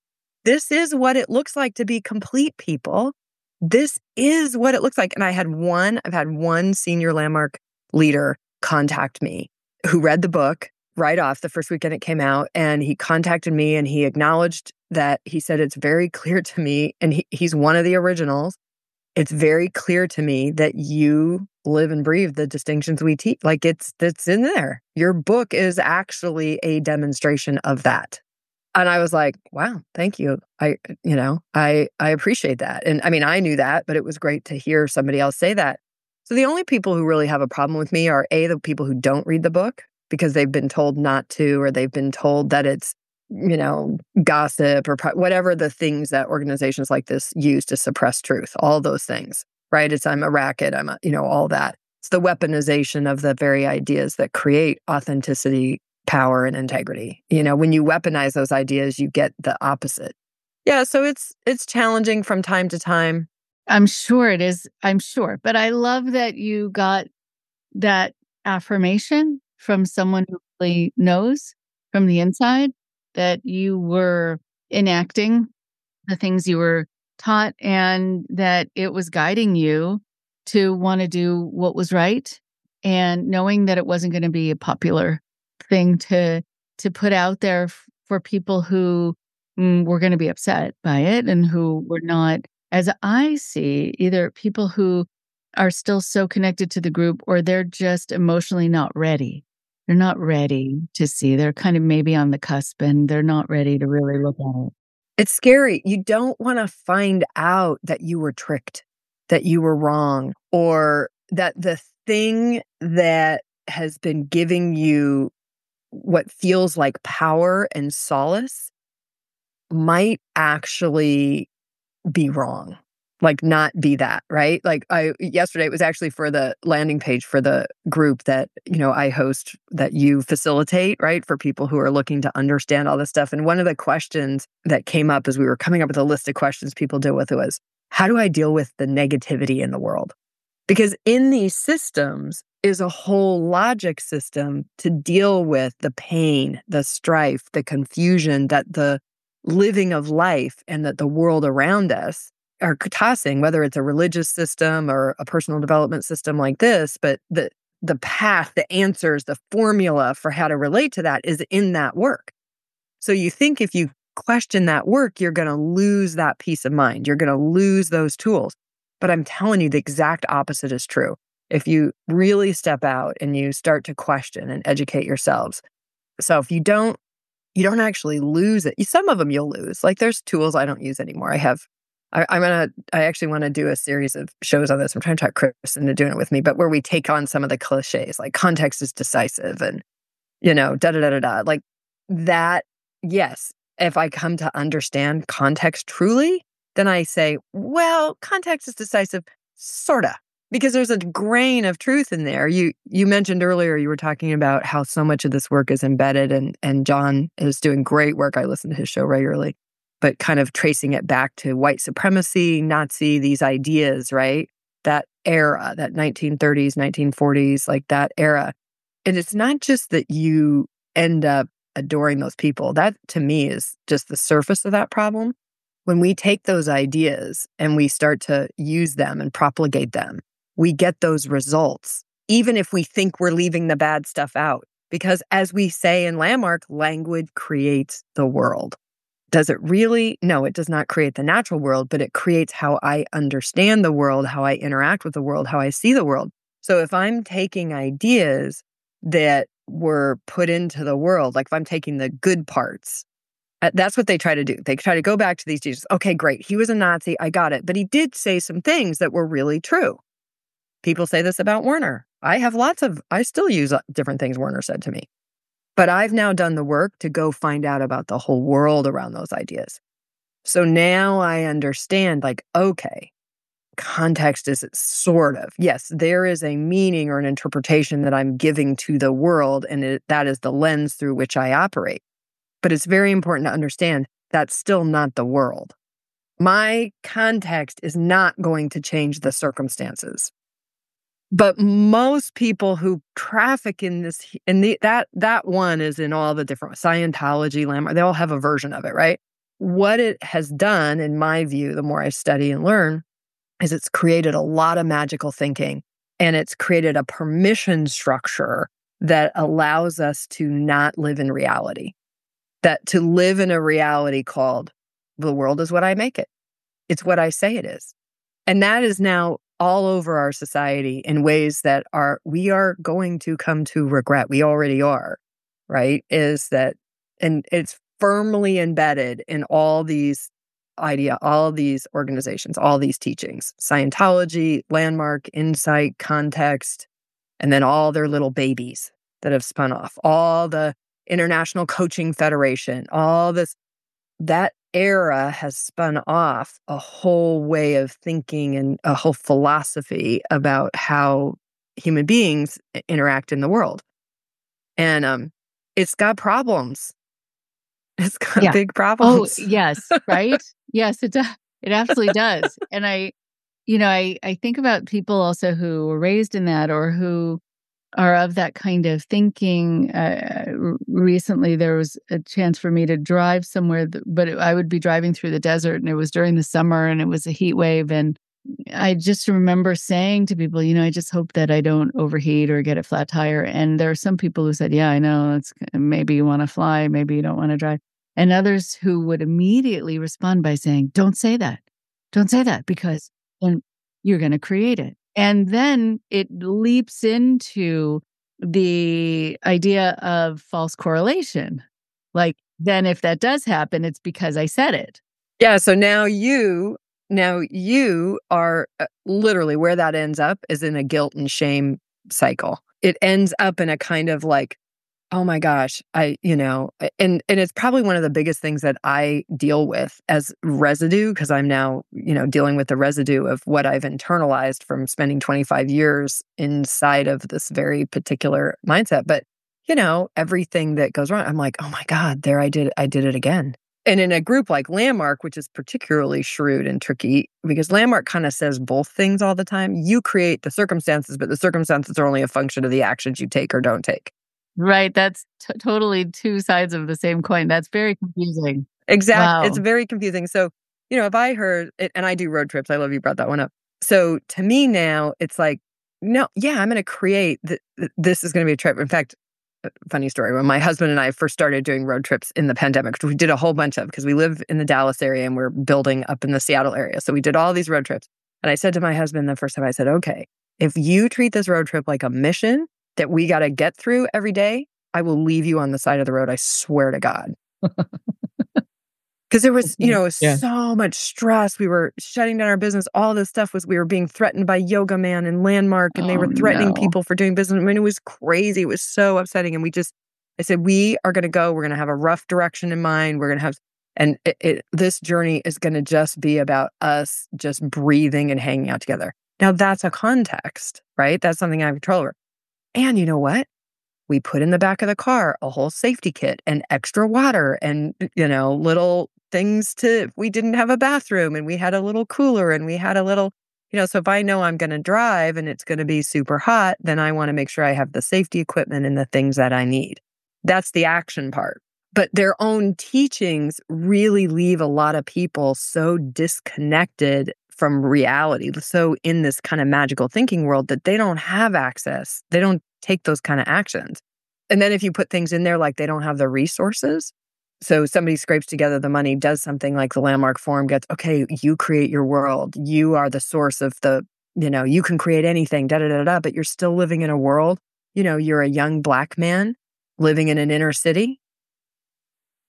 This is what it looks like to be complete, people. This is what it looks like. And I had one, I've had one senior Landmark leader contact me who read the book right off the first weekend it came out. And he contacted me and he acknowledged that, he said, it's very clear to me, and he, he's one of the originals. It's very clear to me that you live and breathe the distinctions we teach. Like, it's, it's in there. Your book is actually a demonstration of that. And I was like, wow, thank you. I, you know, I, I appreciate that. And I mean, I knew that, but it was great to hear somebody else say that. So the only people who really have a problem with me are A, the people who don't read the book because they've been told not to, or they've been told that it's, you know, gossip or pro- whatever the things that organizations like this use to suppress truth, all those things, right? It's, I'm a racket, I'm a, you know, all that. It's the weaponization of the very ideas that create authenticity, power, and integrity. You know, when you weaponize those ideas, you get the opposite. Yeah, so it's it's challenging from time to time. I'm sure it is. I'm sure. But I love that you got that affirmation from someone who really knows from the inside that you were enacting the things you were taught and that it was guiding you to want to do what was right, and knowing that it wasn't going to be a popular thing to to put out there f- for people who mm, were going to be upset by it and who were not, as I see, either people who are still so connected to the group or they're just emotionally not ready. They're not ready to see. They're kind of maybe on the cusp and they're not ready to really look at it. It's scary. You don't want to find out that you were tricked, that you were wrong, or that the thing that has been giving you what feels like power and solace might actually be wrong. Like, not be that, right? Like, I yesterday, it was actually for the landing page for the group that, you know, I host, that you facilitate, right? For people who are looking to understand all this stuff. And one of the questions that came up as we were coming up with a list of questions people deal with was, how do I deal with the negativity in the world? Because in these systems is a whole logic system to deal with the pain, the strife, the confusion that the living of life and that the world around us are tossing, whether it's a religious system or a personal development system like this. But the the path, the answers, the formula for how to relate to that is in that work. So you think if you question that work, you're going to lose that peace of mind. You're going to lose those tools. But I'm telling you, the exact opposite is true. If you really step out and you start to question and educate yourselves. So if you don't, you don't actually lose it. Some of them you'll lose. Like, there's tools I don't use anymore. I have, I, I'm going to, I actually want to do a series of shows on this. I'm trying to talk Chris into doing it with me, but where we take on some of the cliches, like context is decisive and, you know, da da da da da. Like that, yes. If I come to understand context truly, then I say, well, context is decisive, sorta, because there's a grain of truth in there. You you mentioned earlier, you were talking about how so much of this work is embedded, and and John is doing great work. I listen to his show regularly, but kind of tracing it back to white supremacy, Nazi, these ideas, right? That era, that nineteen thirties, nineteen forties, like that era. And it's not just that you end up adoring those people. That, to me, is just the surface of that problem. When we take those ideas and we start to use them and propagate them, we get those results, even if we think we're leaving the bad stuff out. Because as we say in Landmark, language creates the world. Does it really? No, it does not create the natural world, but it creates how I understand the world, how I interact with the world, how I see the world. So if I'm taking ideas that were put into the world, like if I'm taking the good parts Uh, That's what they try to do. They try to go back to these teachers. Okay, great. He was a Nazi. I got it. But he did say some things that were really true. People say this about Werner. I have lots of, I still use uh, different things Werner said to me. But I've now done the work to go find out about the whole world around those ideas. So now I understand, like, okay, context is sort of, yes, there is a meaning or an interpretation that I'm giving to the world, and it, that is the lens through which I operate. But it's very important to understand that's still not the world. My context is not going to change the circumstances. But most people who traffic in this, and the, that that one is in all the different Scientology, landmark, they all have a version of it, right? What it has done, in my view, the more I study and learn, is it's created a lot of magical thinking, and it's created a permission structure that allows us to not live in reality. That to live in a reality called, the world is what I make it. It's what I say it is. And that is now all over our society in ways that are, we are going to come to regret. We already are, right? Is that, and it's firmly embedded in all these idea, all these organizations, all these teachings, Scientology, Landmark, Insight, Context, and then all their little babies that have spun off, all the International Coaching Federation, all this, that era has spun off a whole way of thinking and a whole philosophy about how human beings interact in the world. And um, it's got problems. It's got Yeah. big Oh, problems. yes, right? Yes, it does. It absolutely does. And I, you know, I, I think about people also who were raised in that or who are of that kind of thinking. Uh, r- recently, there was a chance for me to drive somewhere, th- but it, I would be driving through the desert, and it was during the summer, and it was a heat wave. And I just remember saying to people, you know, I just hope that I don't overheat or get a flat tire. And there are some people who said, yeah, I know, it's maybe you want to fly, maybe you don't want to drive. And others who would immediately respond by saying, don't say that. Don't say that, because then you're going to create it. And then it leaps into the idea of false correlation. Like, then if that does happen, it's because I said it. Yeah, so now you, now you are uh, literally where that ends up is in a guilt and shame cycle. It ends up in a kind of like, oh my gosh, I, you know, and and it's probably one of the biggest things that I deal with as residue, because I'm now, you know, dealing with the residue of what I've internalized from spending twenty-five years inside of this very particular mindset. But, you know, everything that goes wrong, I'm like, oh my God, there I did, I did it again. And in a group like Landmark, which is particularly shrewd and tricky, because Landmark kind of says both things all the time. You create the circumstances, but the circumstances are only a function of the actions you take or don't take. Right. That's t- totally two sides of the same coin. That's very confusing. Exactly. Wow. It's very confusing. So, you know, if I heard it, and I do road trips, I love you brought that one up. So to me now, it's like, no, yeah, I'm going to create, th- th- this is going to be a trip. In fact, uh, funny story, when my husband and I first started doing road trips in the pandemic, which we did a whole bunch of, because we live in the Dallas area and we're building up in the Seattle area. So we did all these road trips. And I said to my husband the first time, I said, okay, if you treat this road trip like a mission that we got to get through every day, I will leave you on the side of the road. I swear to God. Because there was, you know, Yeah. so much stress. We were shutting down our business. All this stuff was, we were being threatened by Yoga Man and Landmark, and they Oh, were threatening no. people for doing business. I mean, it was crazy. It was so upsetting. And we just, I said, we are going to go. We're going to have a rough direction in mind. We're going to have, and it, it, this journey is going to just be about us just breathing and hanging out together. Now, that's a context, right? That's something I have control over. And you know what? We put in the back of the car a whole safety kit and extra water and, you know, little things to, we didn't have a bathroom, and we had a little cooler, and we had a little, you know, so if I know I'm going to drive and it's going to be super hot, then I want to make sure I have the safety equipment and the things that I need. That's the action part. But their own teachings really leave a lot of people so disconnected from reality, so in this kind of magical thinking world that they don't have access. They don't take those kind of actions. And then if you put things in there like they don't have the resources, so somebody scrapes together the money, does something like the Landmark Forum, gets, okay, you create your world. You are the source of the, you know, you can create anything, da da da da, but you're still living in a world. You know, you're a young Black man living in an inner city.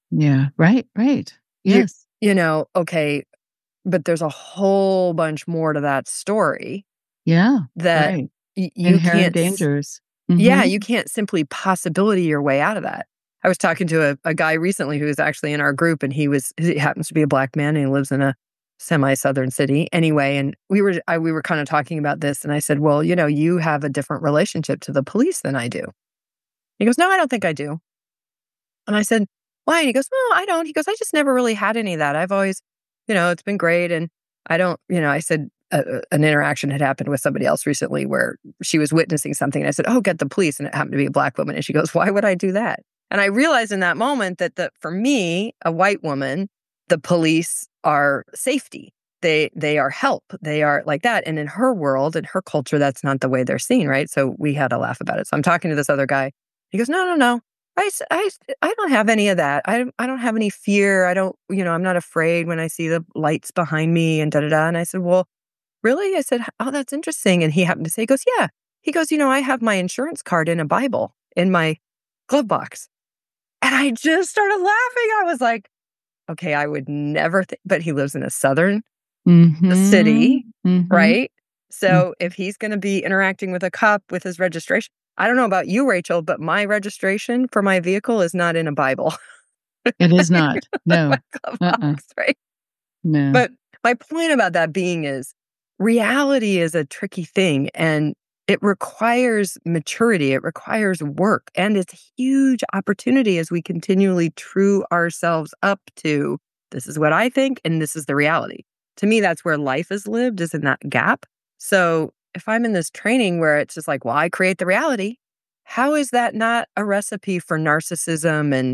Yeah. Right. Right. You, Yes. you know, okay, but there's a whole bunch more to that story Yeah. that Right. y- you Inherent can't, s- dangers. yeah, Mm-hmm. you can't simply possibility your way out of that. I was talking to a, a guy recently who was actually in our group, and he was, he happens to be a black man, and he lives in a semi-southern city anyway. And we were, I, we were kind of talking about this, and I said, well, you know, you have a different relationship to the police than I do. He goes, no, I don't think I do. And I said, why? And he goes, no, I don't. He goes, I just never really had any of that. I've always, you know, it's been great. And I don't, you know, I said uh, uh, an interaction had happened with somebody else recently where she was witnessing something. And I said, oh, get the police. And it happened to be a black woman. And she goes, why would I do that? And I realized in that moment that the, for me, a white woman, the police are safety. They they are help. They are like that. And in her world, in her culture, that's not the way they're seen, right? So we had a laugh about it. So I'm talking to this other guy. He goes, no, no, no. I, s- I, s- I don't have any of that. I, I don't have any fear. I don't, you know, I'm not afraid when I see the lights behind me and da da da. And I said, well, really? I said, oh, that's interesting. And he happened to say, he goes, yeah. He goes, you know, I have my insurance card in a Bible in my glove box. And I just started laughing. I was like, okay, I would never think, but he lives in a southern Mm-hmm. city, Mm-hmm. right? Mm. So if he's going to be interacting with a cop with his registration, I don't know about you, Rachel, but my registration for my vehicle is not in a Bible. It is not. No. My glove Uh-uh. box, right? No. But my point about that being is reality is a tricky thing, and it requires maturity. It requires work, and it's a huge opportunity as we continually true ourselves up to this is what I think and this is the reality. To me, that's where life is lived, is in that gap. So if I'm in this training where it's just like, well, I create the reality, how is that not a recipe for narcissism and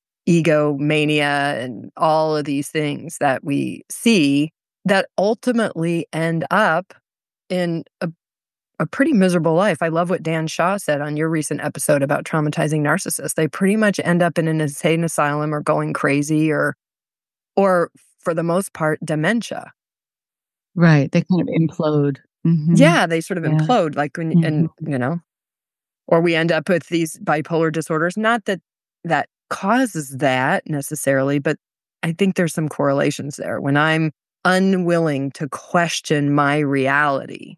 egomania and all of these things that we see that ultimately end up in a, a pretty miserable life? I love what Dan Shaw said on your recent episode about traumatizing narcissists. They pretty much end up in an insane asylum or going crazy or, or for the most part, dementia. Right. They kind of implode. Mm-hmm. Yeah, they sort of Yeah. implode, like when, and Mhm. you know, or we end up with these bipolar disorders. Not that that causes that necessarily, but I think there's some correlations there. When I'm unwilling to question my reality,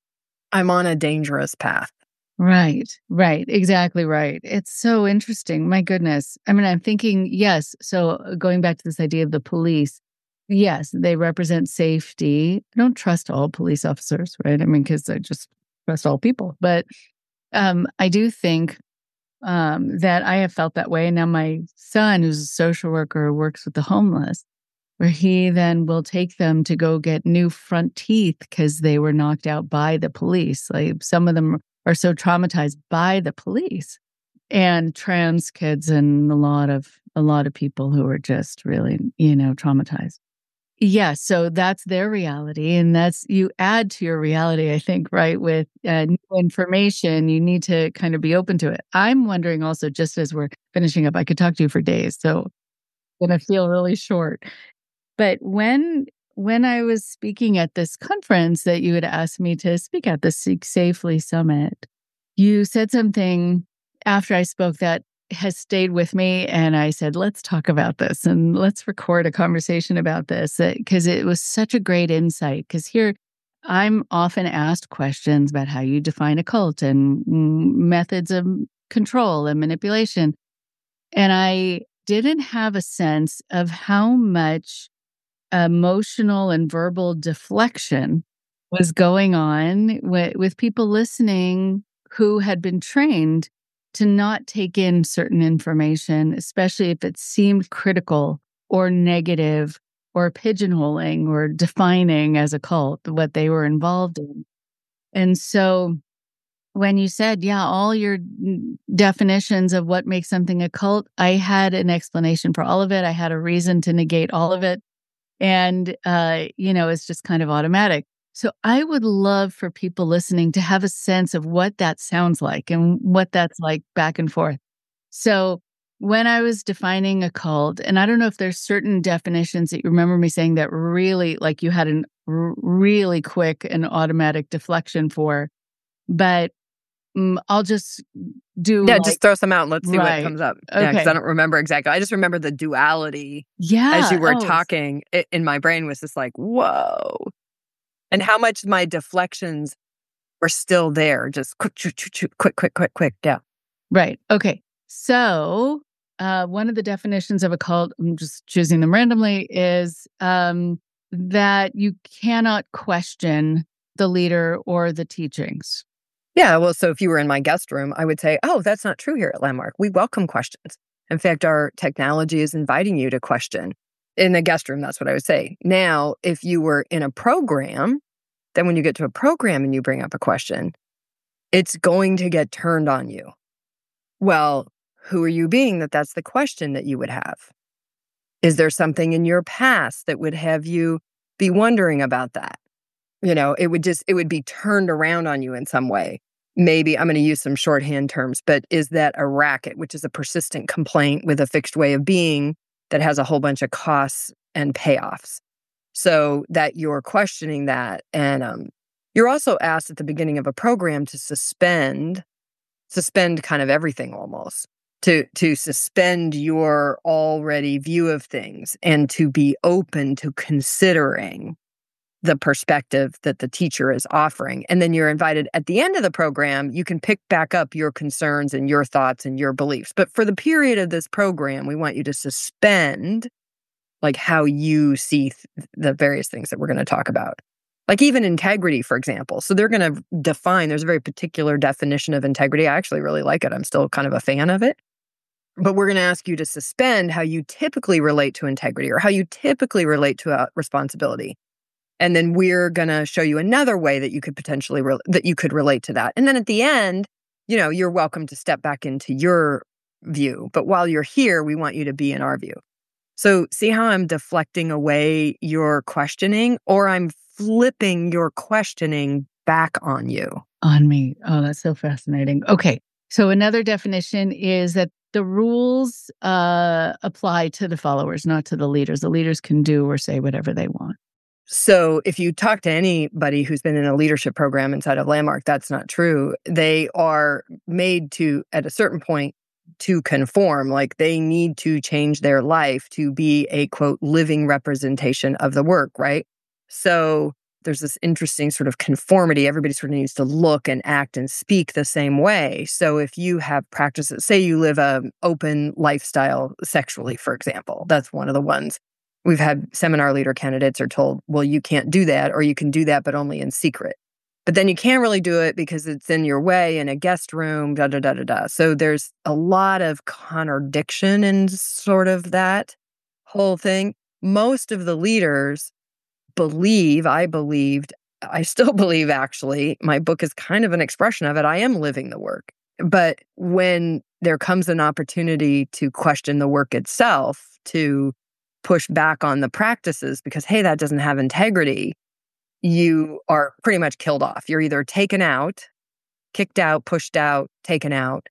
I'm on a dangerous path. Right. Right. Exactly right. It's so interesting. My goodness. I mean, I'm thinking, yes. So uh, going back to this idea of the police, yes, they represent safety. I don't trust all police officers, right? I mean, because I just trust all people. But um, I do think um, that I have felt that way. Now, my son, who's a social worker, works with the homeless, where he then will take them to go get new front teeth because they were knocked out by the police. Like some of them are so traumatized by the police, and trans kids and a lot of a lot of people who are just really, you know, traumatized. Yeah, so that's their reality, and that's you add to your reality, I think, right? With uh, new information, you need to kind of be open to it. I'm wondering also, just as we're finishing up, I could talk to you for days, so I'm gonna feel really short. But when when I was speaking at this conference that you had asked me to speak at, the Seek Safely Summit, you said something after I spoke that has stayed with me. And I said, let's talk about this and let's record a conversation about this because it was such a great insight. Because here, I'm often asked questions about how you define a cult and mm, methods of control and manipulation. And I didn't have a sense of how much emotional and verbal deflection was going on with, with people listening who had been trained to not take in certain information, especially if it seemed critical or negative or pigeonholing or defining as a cult what they were involved in. And so when you said, yeah, all your mm, definitions of what makes something a cult, I had an explanation for all of it. I had a reason to negate all of it. And, uh, you know, it's just kind of automatic. So I would love for people listening to have a sense of what that sounds like and what that's like back and forth. So when I was defining a cult, and I don't know if there's certain definitions that you remember me saying that really, like you had a r- really quick and automatic deflection for, but mm, I'll just do Yeah, like, just throw some out and let's see what right. comes up. Yeah, because I Okay. don't remember exactly. I just remember the duality as Yeah. you were Oh, talking. It, in my brain was just like, whoa. And how much my deflections were still there. Just quick, quick, quick, quick, quick, quick, quick. Yeah. right. Okay. So, uh, one of the definitions of a cult, I'm just choosing them randomly, is um, that you cannot question the leader or the teachings. Yeah. Well, so if you were in my guest room, I would say, oh, that's not true here at Landmark. We welcome questions. In fact, our technology is inviting you to question. In the guest room, that's what I would say. Now, if you were in a program, then when you get to a program and you bring up a question, it's going to get turned on you. Well, who are you being that that's the question that you would have? Is there something in your past that would have you be wondering about that? You know, it would just, it would be turned around on you in some way. Maybe I'm going to use some shorthand terms, but is that a racket, which is a persistent complaint with a fixed way of being that has a whole bunch of costs and payoffs? So that you're questioning that. And um, you're also asked at the beginning of a program to suspend, suspend kind of everything almost, to, to suspend your already view of things and to be open to considering the perspective that the teacher is offering. And then you're invited at the end of the program, you can pick back up your concerns and your thoughts and your beliefs. But for the period of this program, we want you to suspend like how you see th- the various things that we're going to talk about. Like even integrity, for example. So they're going to define, there's a very particular definition of integrity. I actually really like it. I'm still kind of a fan of it. But we're going to ask you to suspend how you typically relate to integrity or how you typically relate to a responsibility. And then we're going to show you another way that you could potentially, re- that you could relate to that. And then at the end, you know, you're welcome to step back into your view. But while you're here, we want you to be in our view. So see how I'm deflecting away your questioning, or I'm flipping your questioning back on you. On me. Oh, that's so fascinating. Okay. So another definition is that the rules uh, apply to the followers, not to the leaders. The leaders can do or say whatever they want. So if you talk to anybody who's been in a leadership program inside of Landmark, that's not true. They are made to, at a certain point, to conform, like they need to change their life to be a, quote, living representation of the work, right? So there's this interesting sort of conformity. Everybody sort of needs to look and act and speak the same way. So if you have practices, say you live an open lifestyle sexually, for example, that's one of the ones. We've had seminar leader candidates are told, well, you can't do that, or you can do that, but only in secret. But then you can't really do it because it's in your way in a guest room, da, da, da, da, da. So there's a lot of contradiction in sort of that whole thing. Most of the leaders believe, I believed, I still believe actually, my book is kind of an expression of it. I am living the work. But when there comes an opportunity to question the work itself, to push back on the practices because, hey, that doesn't have integrity, you are pretty much killed off. You're either taken out, kicked out, pushed out, taken out,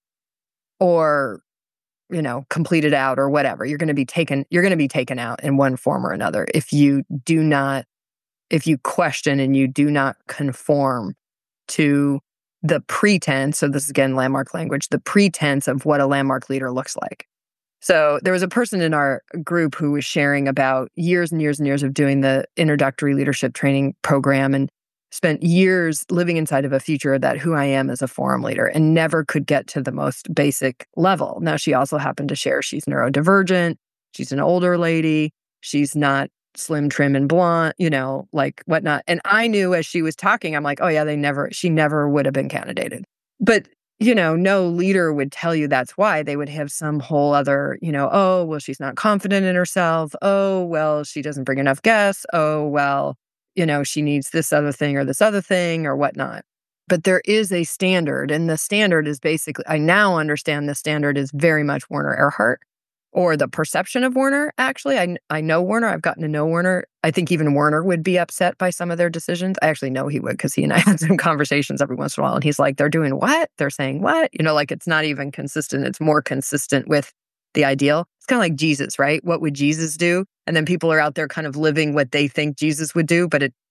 or, you know, completed out or whatever. You're going to be taken, you're going to be taken out in one form or another if you do not, if you question and you do not conform to the pretense, so this is again Landmark language, the pretense of what a Landmark leader looks like. So there was a person in our group who was sharing about years and years and years of doing the introductory leadership training program and spent years living inside of a future that who I am as a forum leader and never could get to the most basic level. Now, she also happened to share she's neurodivergent. She's an older lady. She's not slim, trim, and blonde, you know, like whatnot. And I knew as she was talking, I'm like, oh yeah, they never, she never would have been candidated. But you know, no leader would tell you that's why. They would have some whole other, you know, oh, well, she's not confident in herself. Oh, well, she doesn't bring enough guests. Oh, well, you know, she needs this other thing or this other thing or whatnot. But there is a standard. And the standard is basically, I now understand the standard is very much Werner Erhard, or the perception of Werner, actually. I, I know Werner. I've gotten to know Werner. I think even Werner would be upset by some of their decisions. I actually know he would because he and I had some conversations every once in a while. And he's like, they're doing what? They're saying what? You know, like it's not even consistent. It's more consistent with the ideal. It's kind of like Jesus, right? What would Jesus do? And then people are out there kind of living what they think Jesus would do, but it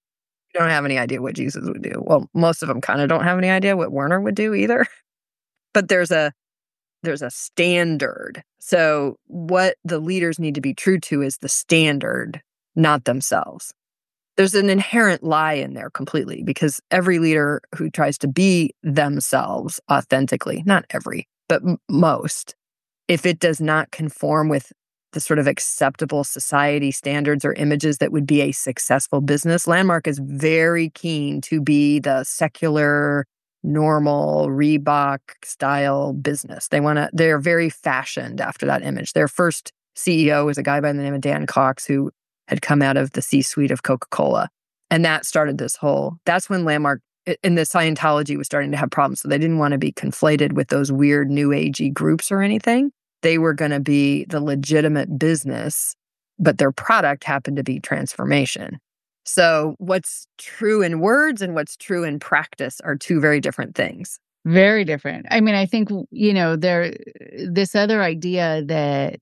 You don't have any idea what Jesus would do. Well, most of them kind of don't have any idea what Werner would do either. But there's a there's a standard. So what the leaders need to be true to is the standard, not themselves. There's an inherent lie in there completely, because every leader who tries to be themselves authentically, not every, but m- most, if it does not conform with the sort of acceptable society standards or images that would be a successful business, Landmark is very keen to be the secular, normal Reebok style business. They want to, they're very fashioned after that image. Their first C E O was a guy by the name of Dan Cox, who had come out of the C-suite of Coca-Cola. And that started this whole, that's when Landmark, and the Scientology was starting to have problems. So they didn't want to be conflated with those weird new agey groups or anything. They were going to be the legitimate business, but their product happened to be transformation. So what's true in words and what's true in practice are two very different things. Very different. I mean, I think, you know, there, this other idea that,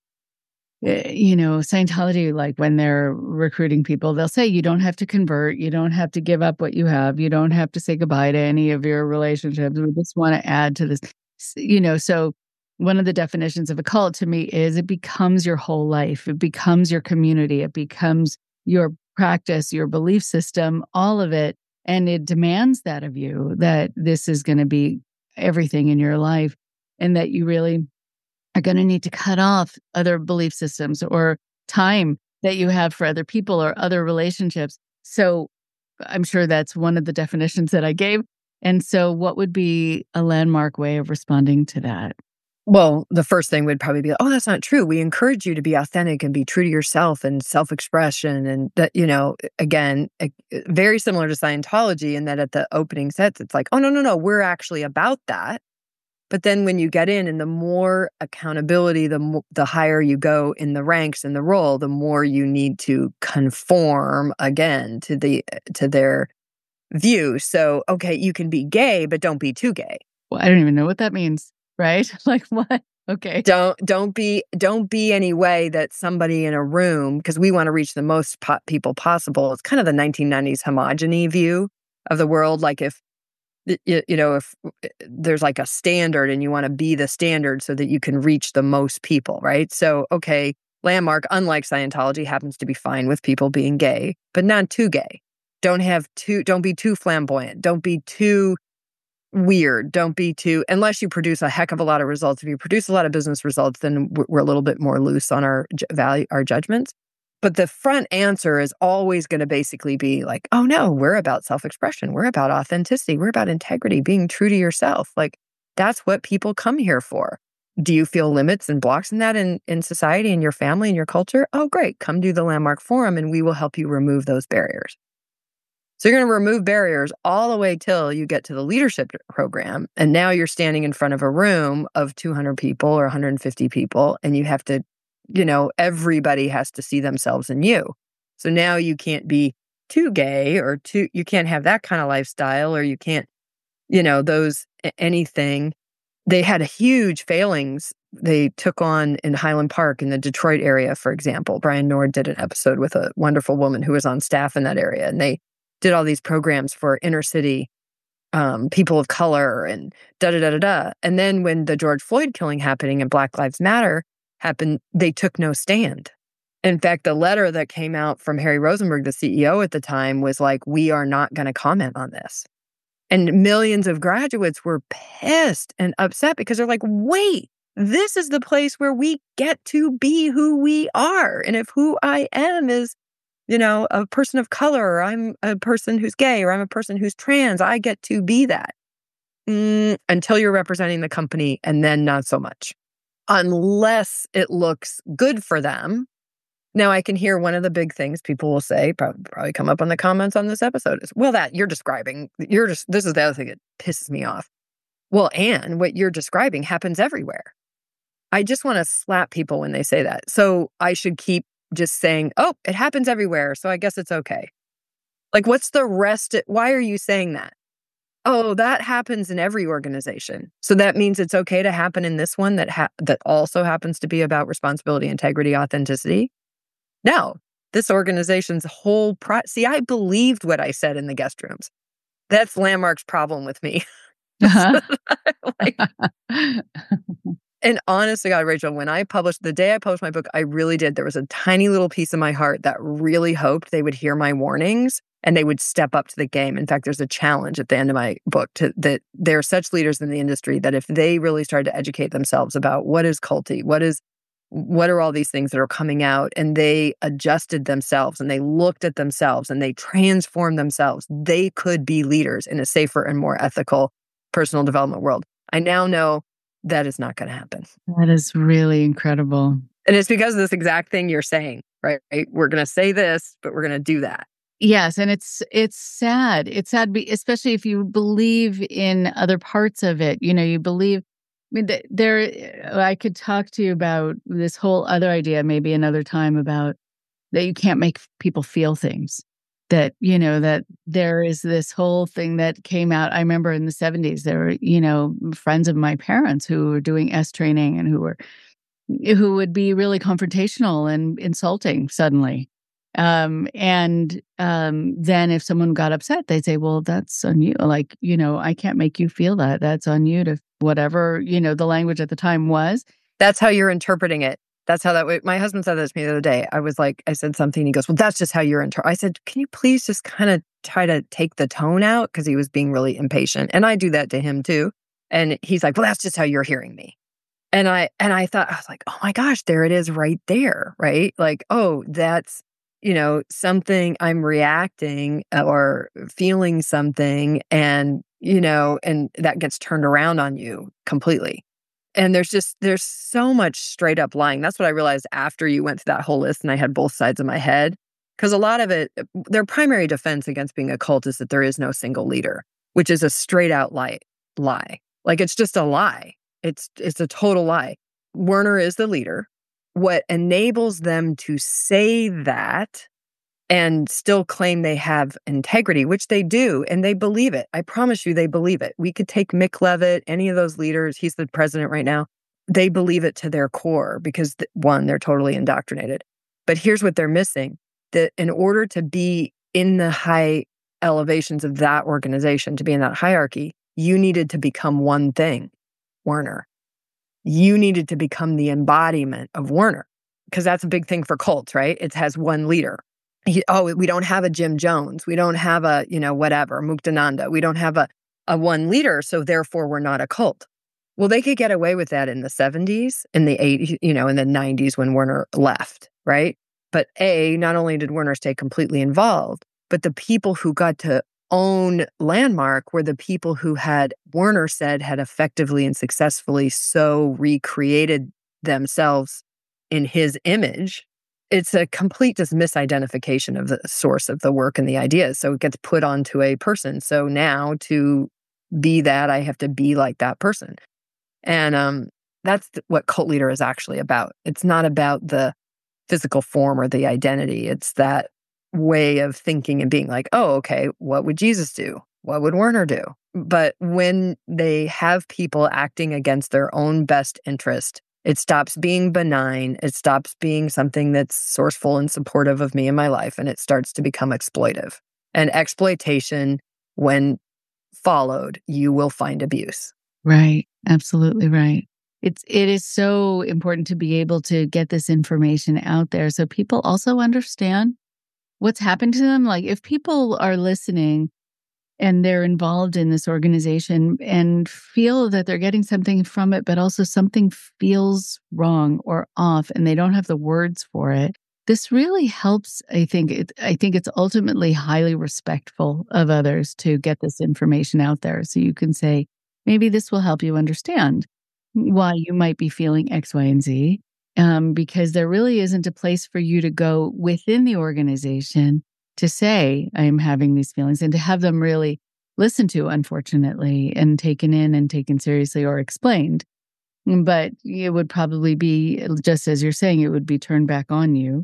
you know, Scientology, like when they're recruiting people, they'll say you don't have to convert, you don't have to give up what you have, you don't have to say goodbye to any of your relationships. We just want to add to this, you know. So one of the definitions of a cult to me is it becomes your whole life. It becomes your community. It becomes your practice, your belief system, all of it. And it demands that of you, that this is going to be everything in your life, and that you really are going to need to cut off other belief systems or time that you have for other people or other relationships. So I'm sure that's one of the definitions that I gave. And so what would be a Landmark way of responding to that? Well, the first thing would probably be, oh, that's not true. We encourage you to be authentic and be true to yourself and self-expression. And that, you know, again, very similar to Scientology in that at the opening sets, it's like, oh, no, no, no, we're actually about that. But then when you get in and the more accountability, the mo- the higher you go in the ranks and the role, the more you need to conform again to the to their view. So, okay, you can be gay, but don't be too gay. Well, I don't even know what that means, right? Like what? Okay. Don't don't be don't be any way that somebody in a room, because we want to reach the most po- people possible. It's kind of the nineteen nineties homogeny view of the world. Like if you, you know, if there's like a standard and you want to be the standard so that you can reach the most people, right? So, okay, Landmark, unlike Scientology, happens to be fine with people being gay, but not too gay. Don't have too, don't be too flamboyant. Don't be too weird. Don't be too, unless you produce a heck of a lot of results. If you produce a lot of business results, then we're a little bit more loose on our value, our judgments. But the front answer is always going to basically be like, oh no, we're about self-expression. We're about authenticity. We're about integrity, being true to yourself. Like that's what people come here for. Do you feel limits and blocks in that in, in society, in your family, in your culture? Oh, great. Come do the Landmark Forum and we will help you remove those barriers. So you're going to remove barriers all the way till you get to the leadership program. And now you're standing in front of a room of two hundred people or one hundred fifty people, and you have to, you know, everybody has to see themselves in you. So now you can't be too gay or too, you can't have that kind of lifestyle, or you can't, you know, those anything. They had huge failings they took on in Highland Park in the Detroit area, for example. Brian Nord did an episode with a wonderful woman who was on staff in that area. And they did all these programs for inner city um, people of color and da da da da da. And then when the George Floyd killing happening and Black Lives Matter happened, they took no stand. In fact, the letter that came out from Harry Rosenberg, the C E O at the time, was like, we are not going to comment on this. And millions of graduates were pissed and upset because they're like, wait, this is the place where we get to be who we are. And if who I am is, you know, a person of color, or I'm a person who's gay, or I'm a person who's trans, I get to be that. Mm, until you're representing the company, and then not so much. Unless it looks good for them. Now, I can hear one of the big things people will say, probably, probably come up on the comments on this episode, is, well, that you're describing, you're just, this is the other thing that pisses me off. Well, Anne, what you're describing happens everywhere. I just want to slap people when they say that. So I should keep just saying, oh, it happens everywhere, so I guess it's okay. Like, what's the rest? Why are you saying that? Oh, that happens in every organization. So that means it's okay to happen in this one that ha- that also happens to be about responsibility, integrity, authenticity? No, this organization's whole pro. See, I believed what I said in the guest rooms. That's Landmark's problem with me. Uh-huh. Like, and honest to God, Rachel, when I published, the day I published my book, I really did. There was a tiny little piece of my heart that really hoped they would hear my warnings and they would step up to the game. In fact, there's a challenge at the end of my book to, that there are such leaders in the industry that if they really started to educate themselves about what is culty, what is, what are all these things that are coming out, and they adjusted themselves and they looked at themselves and they transformed themselves, they could be leaders in a safer and more ethical personal development world. I now know that is not going to happen. That is really incredible. And it's because of this exact thing you're saying, right? We're going to say this, but we're going to do that. Yes, and it's it's sad. It's sad, be, especially if you believe in other parts of it. You know, you believe. I mean, th- there. I could talk to you about this whole other idea, maybe another time, about that you can't make people feel things. That, you know, that there is this whole thing that came out. I remember in the seventies, there were, you know, friends of my parents who were doing S training and who were who would be really confrontational and insulting suddenly. Um, and um, then if someone got upset, they'd say, well, that's on you. Like, you know, I can't make you feel that. That's on you to whatever, you know, the language at the time was. That's how you're interpreting it. That's how that way. My husband said that to me the other day. I was like, I said something. He goes, well, that's just how you're inter. I said, can you please just kind of try to take the tone out? Because he was being really impatient. And I do that to him too. And he's like, well, that's just how you're hearing me. And I, and I thought, I was like, oh my gosh, there it is right there. Right. Like, oh, that's, you know, something I'm reacting or feeling something, and, you know, and that gets turned around on you completely. And there's just, there's so much straight up lying. That's what I realized after you went through that whole list and I had both sides of my head. Because a lot of it, their primary defense against being a cult is that there is no single leader, which is a straight out lie. lie. Like, it's just a lie. It's, it's a total lie. Werner is the leader. What enables them to say that and still claim they have integrity, which they do, and they believe it. I promise you, they believe it. We could take Mick Levitt, any of those leaders, he's the president right now. They believe it to their core because, one, they're totally indoctrinated. But here's what they're missing, that in order to be in the high elevations of that organization, to be in that hierarchy, you needed to become one thing, Werner. You needed to become the embodiment of Werner, because that's a big thing for cults, right? It has one leader. He, oh, we don't have a Jim Jones. We don't have a, you know, whatever, Muktananda. We don't have a, a one leader, so therefore we're not a cult. Well, they could get away with that in the seventies, in the eighties, you know, in the nineties when Werner left, right? But A, not only did Werner stay completely involved, but the people who got to own Landmark were the people who had, Werner said, had effectively and successfully so recreated themselves in his image. It's a complete just misidentification of the source of the work and the ideas. So it gets put onto a person. So now to be that, I have to be like that person. And um, that's what cult leader is actually about. It's not about the physical form or the identity. It's that way of thinking and being like, oh, okay, what would Jesus do? What would Werner do? But when they have people acting against their own best interest, it stops being benign. It stops being something that's sourceful and supportive of me and my life, and it starts to become exploitive. And exploitation, when followed, you will find abuse. Right. Absolutely right. It's it is so important to be able to get this information out there so people also understand what's happened to them. Like, if people are listening and they're involved in this organization and feel that they're getting something from it, but also something feels wrong or off and they don't have the words for it, this really helps. I think it, I think it's ultimately highly respectful of others to get this information out there. So you can say, maybe this will help you understand why you might be feeling X, Y, and Z. Um, because there really isn't a place for you to go within the organization to say, I'm having these feelings, and to have them really listened to, unfortunately, and taken in and taken seriously or explained. But it would probably be, just as you're saying, it would be turned back on you.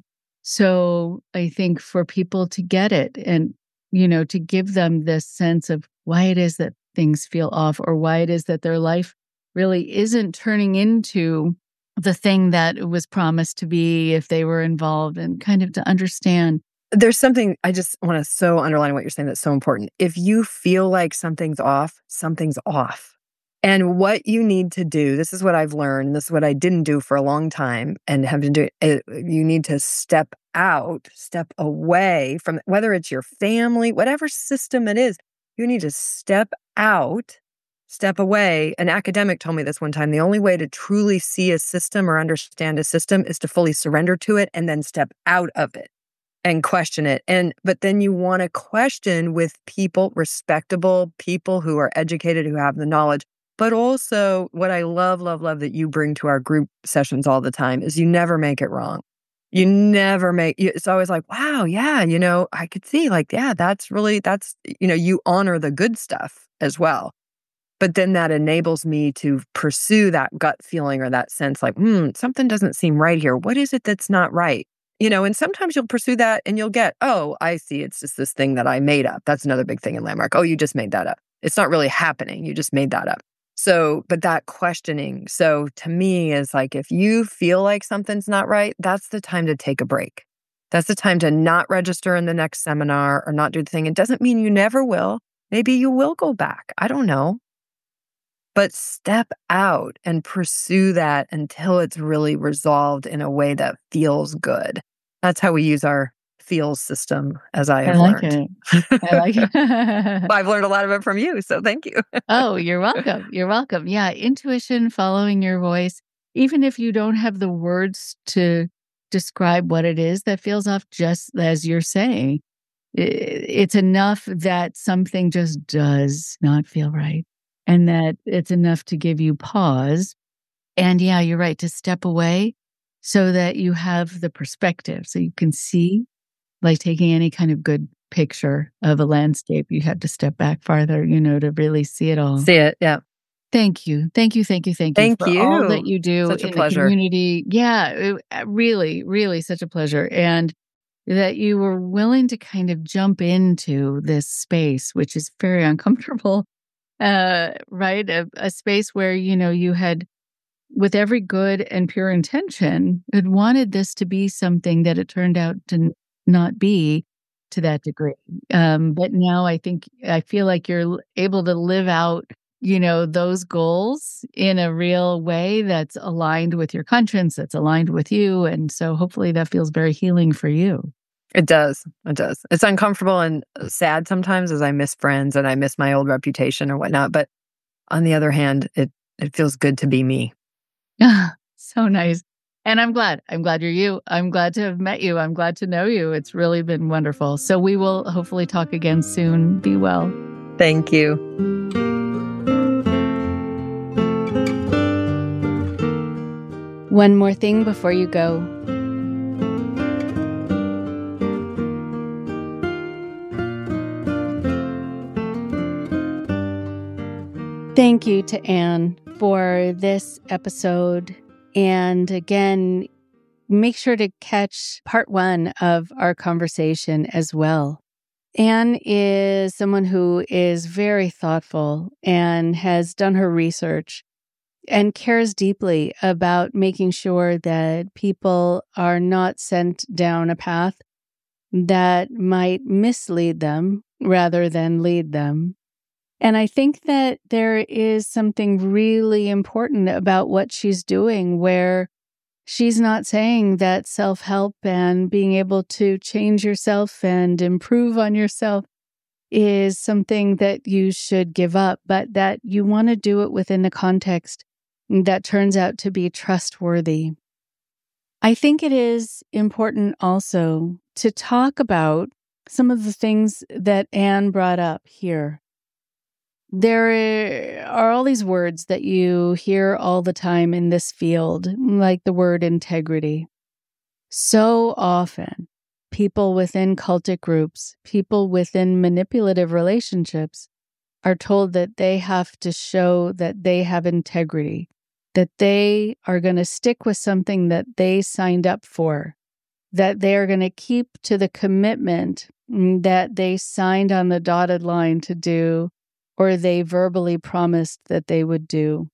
So I think for people to get it and, you know, to give them this sense of why it is that things feel off, or why it is that their life really isn't turning into the thing that it was promised to be if they were involved, and kind of to understand. There's something I just want to so underline what you're saying that's so important. If you feel like something's off, something's off. And what you need to do, this is what I've learned, this is what I didn't do for a long time and have been doing, uh, you need to step out, step away from, whether it's your family, whatever system it is, you need to step out, step away. An academic told me this one time, the only way to truly see a system or understand a system is to fully surrender to it and then step out of it and question it. And but then you want to question with people, respectable people who are educated, who have the knowledge. But also what I love, love, love that you bring to our group sessions all the time is you never make it wrong. You never make, it's always like, wow, yeah, you know, I could see like, yeah, that's really, that's, you know, you honor the good stuff as well. But then that enables me to pursue that gut feeling or that sense like, hmm, something doesn't seem right here. What is it that's not right? You know, and sometimes you'll pursue that and you'll get, oh, I see. It's just this thing that I made up. That's another big thing in Landmark. Oh, you just made that up. It's not really happening. You just made that up. So, but that questioning, so to me is like, if you feel like something's not right, that's the time to take a break. That's the time to not register in the next seminar or not do the thing. It doesn't mean you never will. Maybe you will go back. I don't know. But step out and pursue that until it's really resolved in a way that feels good. That's how we use our feels system, as I have I like learned. it. I like it. I've learned a lot of it from you, so thank you. Oh, you're welcome. You're welcome. Yeah, intuition, following your voice, even if you don't have the words to describe what it is that feels off, just as you're saying, it's enough that something just does not feel right. And that it's enough to give you pause. And yeah, you're right, to step away so that you have the perspective, so you can see, like taking any kind of good picture of a landscape, you have to step back farther, you know, to really see it all. See it, yeah. Thank you. Thank you, thank you, thank you Thank for you. all that you do Such a in pleasure. the community. Yeah, it, really, really such a pleasure. And that you were willing to kind of jump into this space, which is very uncomfortable. Uh, right? A, a space where, you know, you had, with every good and pure intention, had wanted this to be something that it turned out to n- not be to that degree. Um, but now I think, I feel like you're l- able to live out, you know, those goals in a real way that's aligned with your conscience, that's aligned with you. And so hopefully that feels very healing for you. It does. It does. It's uncomfortable and sad sometimes as I miss friends and I miss my old reputation or whatnot. But on the other hand, it, it feels good to be me. So nice. And I'm glad. I'm glad you're you. I'm glad to have met you. I'm glad to know you. It's really been wonderful. So we will hopefully talk again soon. Be well. Thank you. One more thing before you go. Thank you to Anne for this episode. And again, make sure to catch part one of our conversation as well. Anne is someone who is very thoughtful and has done her research and cares deeply about making sure that people are not sent down a path that might mislead them rather than lead them. And I think that there is something really important about what she's doing, where she's not saying that self-help and being able to change yourself and improve on yourself is something that you should give up, but that you want to do it within a context that turns out to be trustworthy. I think it is important also to talk about some of the things that Anne brought up here. There are all these words that you hear all the time in this field, like the word integrity. So often, people within cultic groups, people within manipulative relationships are told that they have to show that they have integrity, that they are going to stick with something that they signed up for, that they are going to keep to the commitment that they signed on the dotted line to do, or they verbally promised that they would do.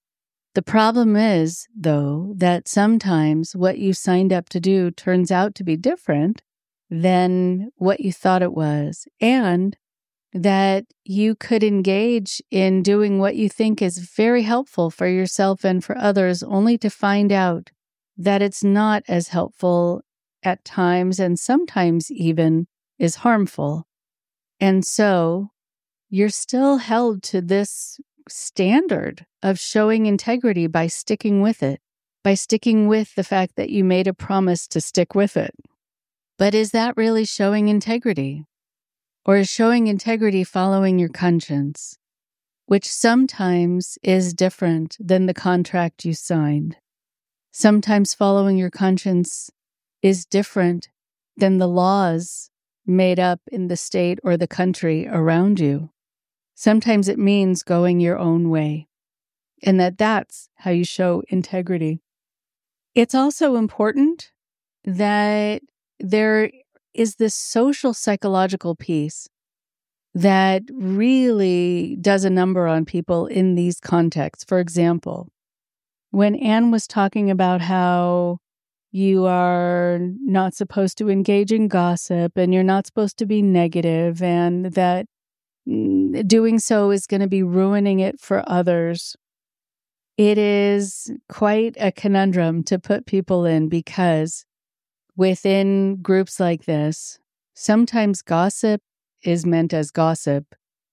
The problem is, though, that sometimes what you signed up to do turns out to be different than what you thought it was, and that you could engage in doing what you think is very helpful for yourself and for others, only to find out that it's not as helpful at times, and sometimes even is harmful. And so you're still held to this standard of showing integrity by sticking with it, by sticking with the fact that you made a promise to stick with it. But is that really showing integrity? Or is showing integrity following your conscience, which sometimes is different than the contract you signed? Sometimes following your conscience is different than the laws made up in the state or the country around you. Sometimes it means going your own way, and that that's how you show integrity. It's also important that there is this social psychological piece that really does a number on people in these contexts. For example, when Anne was talking about how you are not supposed to engage in gossip and you're not supposed to be negative, and that doing so is going to be ruining it for others, it is quite a conundrum to put people in, because within groups like this, sometimes gossip is meant as gossip,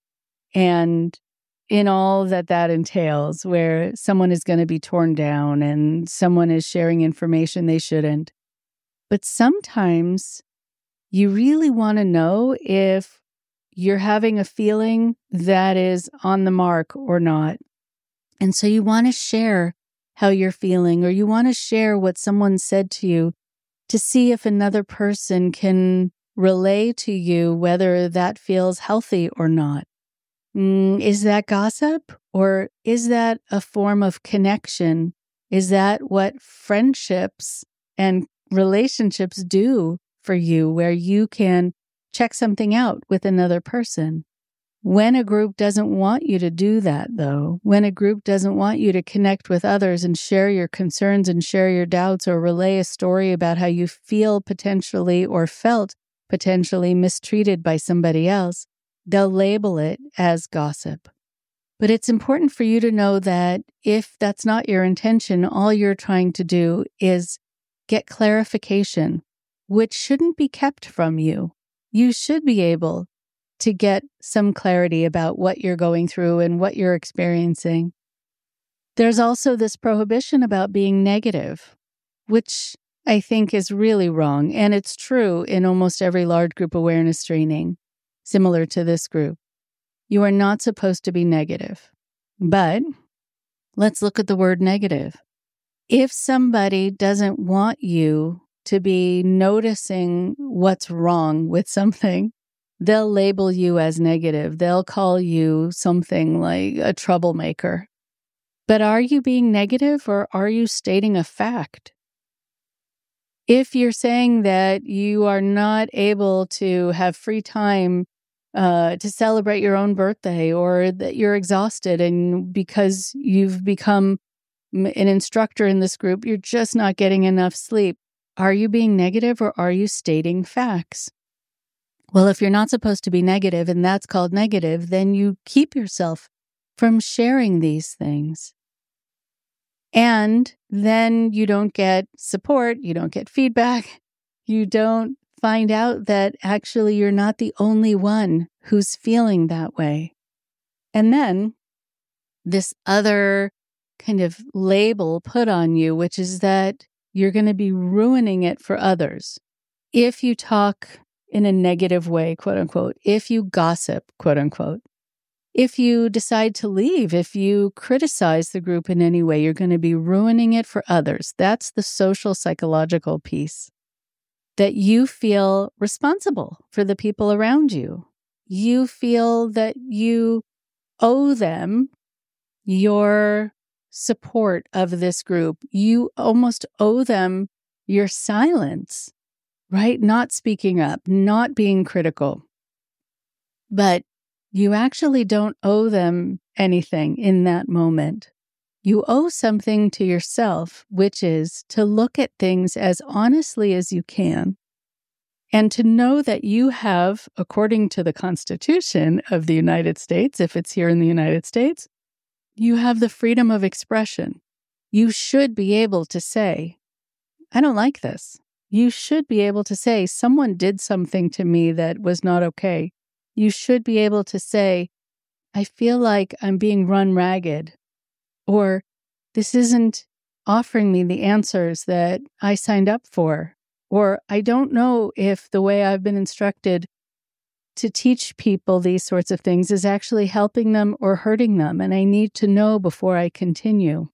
and in all that that entails, where someone is going to be torn down and someone is sharing information they shouldn't. But sometimes you really want to know if you're having a feeling that is on the mark or not. And so you want to share how you're feeling, or you want to share what someone said to you, to see if another person can relay to you whether that feels healthy or not. Mm, is that gossip, or is that a form of connection? Is that what friendships and relationships do for you, where you can check something out with another person? When a group doesn't want you to do that, though, when a group doesn't want you to connect with others and share your concerns and share your doubts, or relay a story about how you feel potentially or felt potentially mistreated by somebody else, they'll label it as gossip. But it's important for you to know that if that's not your intention, all you're trying to do is get clarification, which shouldn't be kept from you. You should be able to get some clarity about what you're going through and what you're experiencing. There's also this prohibition about being negative, which I think is really wrong. And it's true in almost every large group awareness training, similar to this group. You are not supposed to be negative. But let's look at the word negative. If somebody doesn't want you to be noticing what's wrong with something, they'll label you as negative. They'll call you something like a troublemaker. But are you being negative, or are you stating a fact? If you're saying that you are not able to have free time uh, to celebrate your own birthday, or that you're exhausted and because you've become an instructor in this group, you're just not getting enough sleep, are you being negative, or are you stating facts? Well, if you're not supposed to be negative and that's called negative, then you keep yourself from sharing these things. And then you don't get support, you don't get feedback, you don't find out that actually you're not the only one who's feeling that way. And then this other kind of label put on you, which is that you're going to be ruining it for others. If you talk in a negative way, quote unquote, if you gossip, quote unquote, if you decide to leave, if you criticize the group in any way, you're going to be ruining it for others. That's the social psychological piece. That you feel responsible for the people around you. You feel that you owe them your support of this group. You almost owe them your silence, right? Not speaking up, not being critical. But you actually don't owe them anything in that moment. You owe something to yourself, which is to look at things as honestly as you can and to know that you have, according to the Constitution of the United States, if it's here in the United States, you have the freedom of expression. You should be able to say, I don't like this. You should be able to say, someone did something to me that was not okay. You should be able to say, I feel like I'm being run ragged, or this isn't offering me the answers that I signed up for, or I don't know if the way I've been instructed to teach people these sorts of things is actually helping them or hurting them, and I need to know before I continue.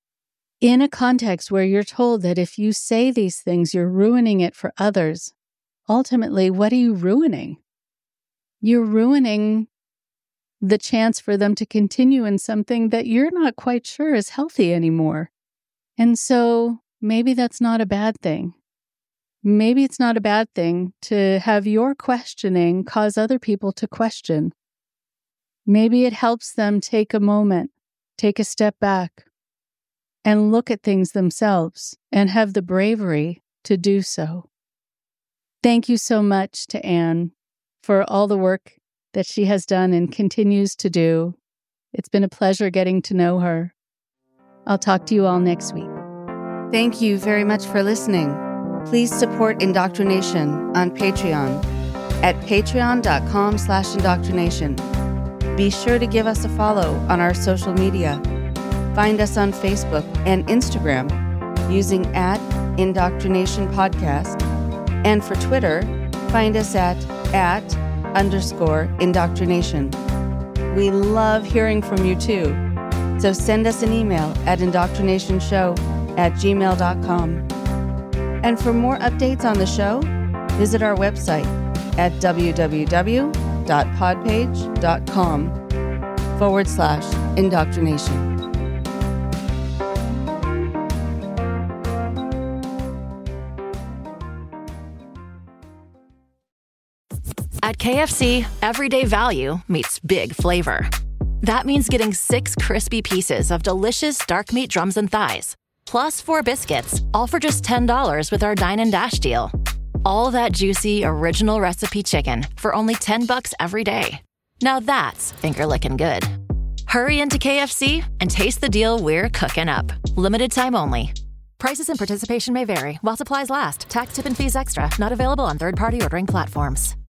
In a context where you're told that if you say these things, you're ruining it for others, ultimately, what are you ruining? You're ruining the chance for them to continue in something that you're not quite sure is healthy anymore. And so maybe that's not a bad thing. Maybe it's not a bad thing to have your questioning cause other people to question. Maybe it helps them take a moment, take a step back, and look at things themselves and have the bravery to do so. Thank you so much to Anne for all the work that she has done and continues to do. It's been a pleasure getting to know her. I'll talk to you all next week. Thank you very much for listening. Please support Indoctrination on Patreon at patreon.com slash indoctrination. Be sure to give us a follow on our social media. Find us on Facebook and Instagram using at Indoctrination Podcast. And for Twitter, find us at at underscore indoctrination. We love hearing from you too. So send us an email at indoctrinationshow at gmail dot com. And for more updates on the show, visit our website at www.podpage.com forward slash indoctrination. At K F C, everyday value meets big flavor. That means getting six crispy pieces of delicious dark meat drums and thighs, plus four biscuits, all for just ten dollars with our Dine and Dash deal. All that juicy, original recipe chicken for only ten bucks every day. Now that's finger-licking good. Hurry into K F C and taste the deal we're cooking up. Limited time only. Prices and participation may vary while supplies last. Tax, tip, and fees extra. Not available on third-party ordering platforms.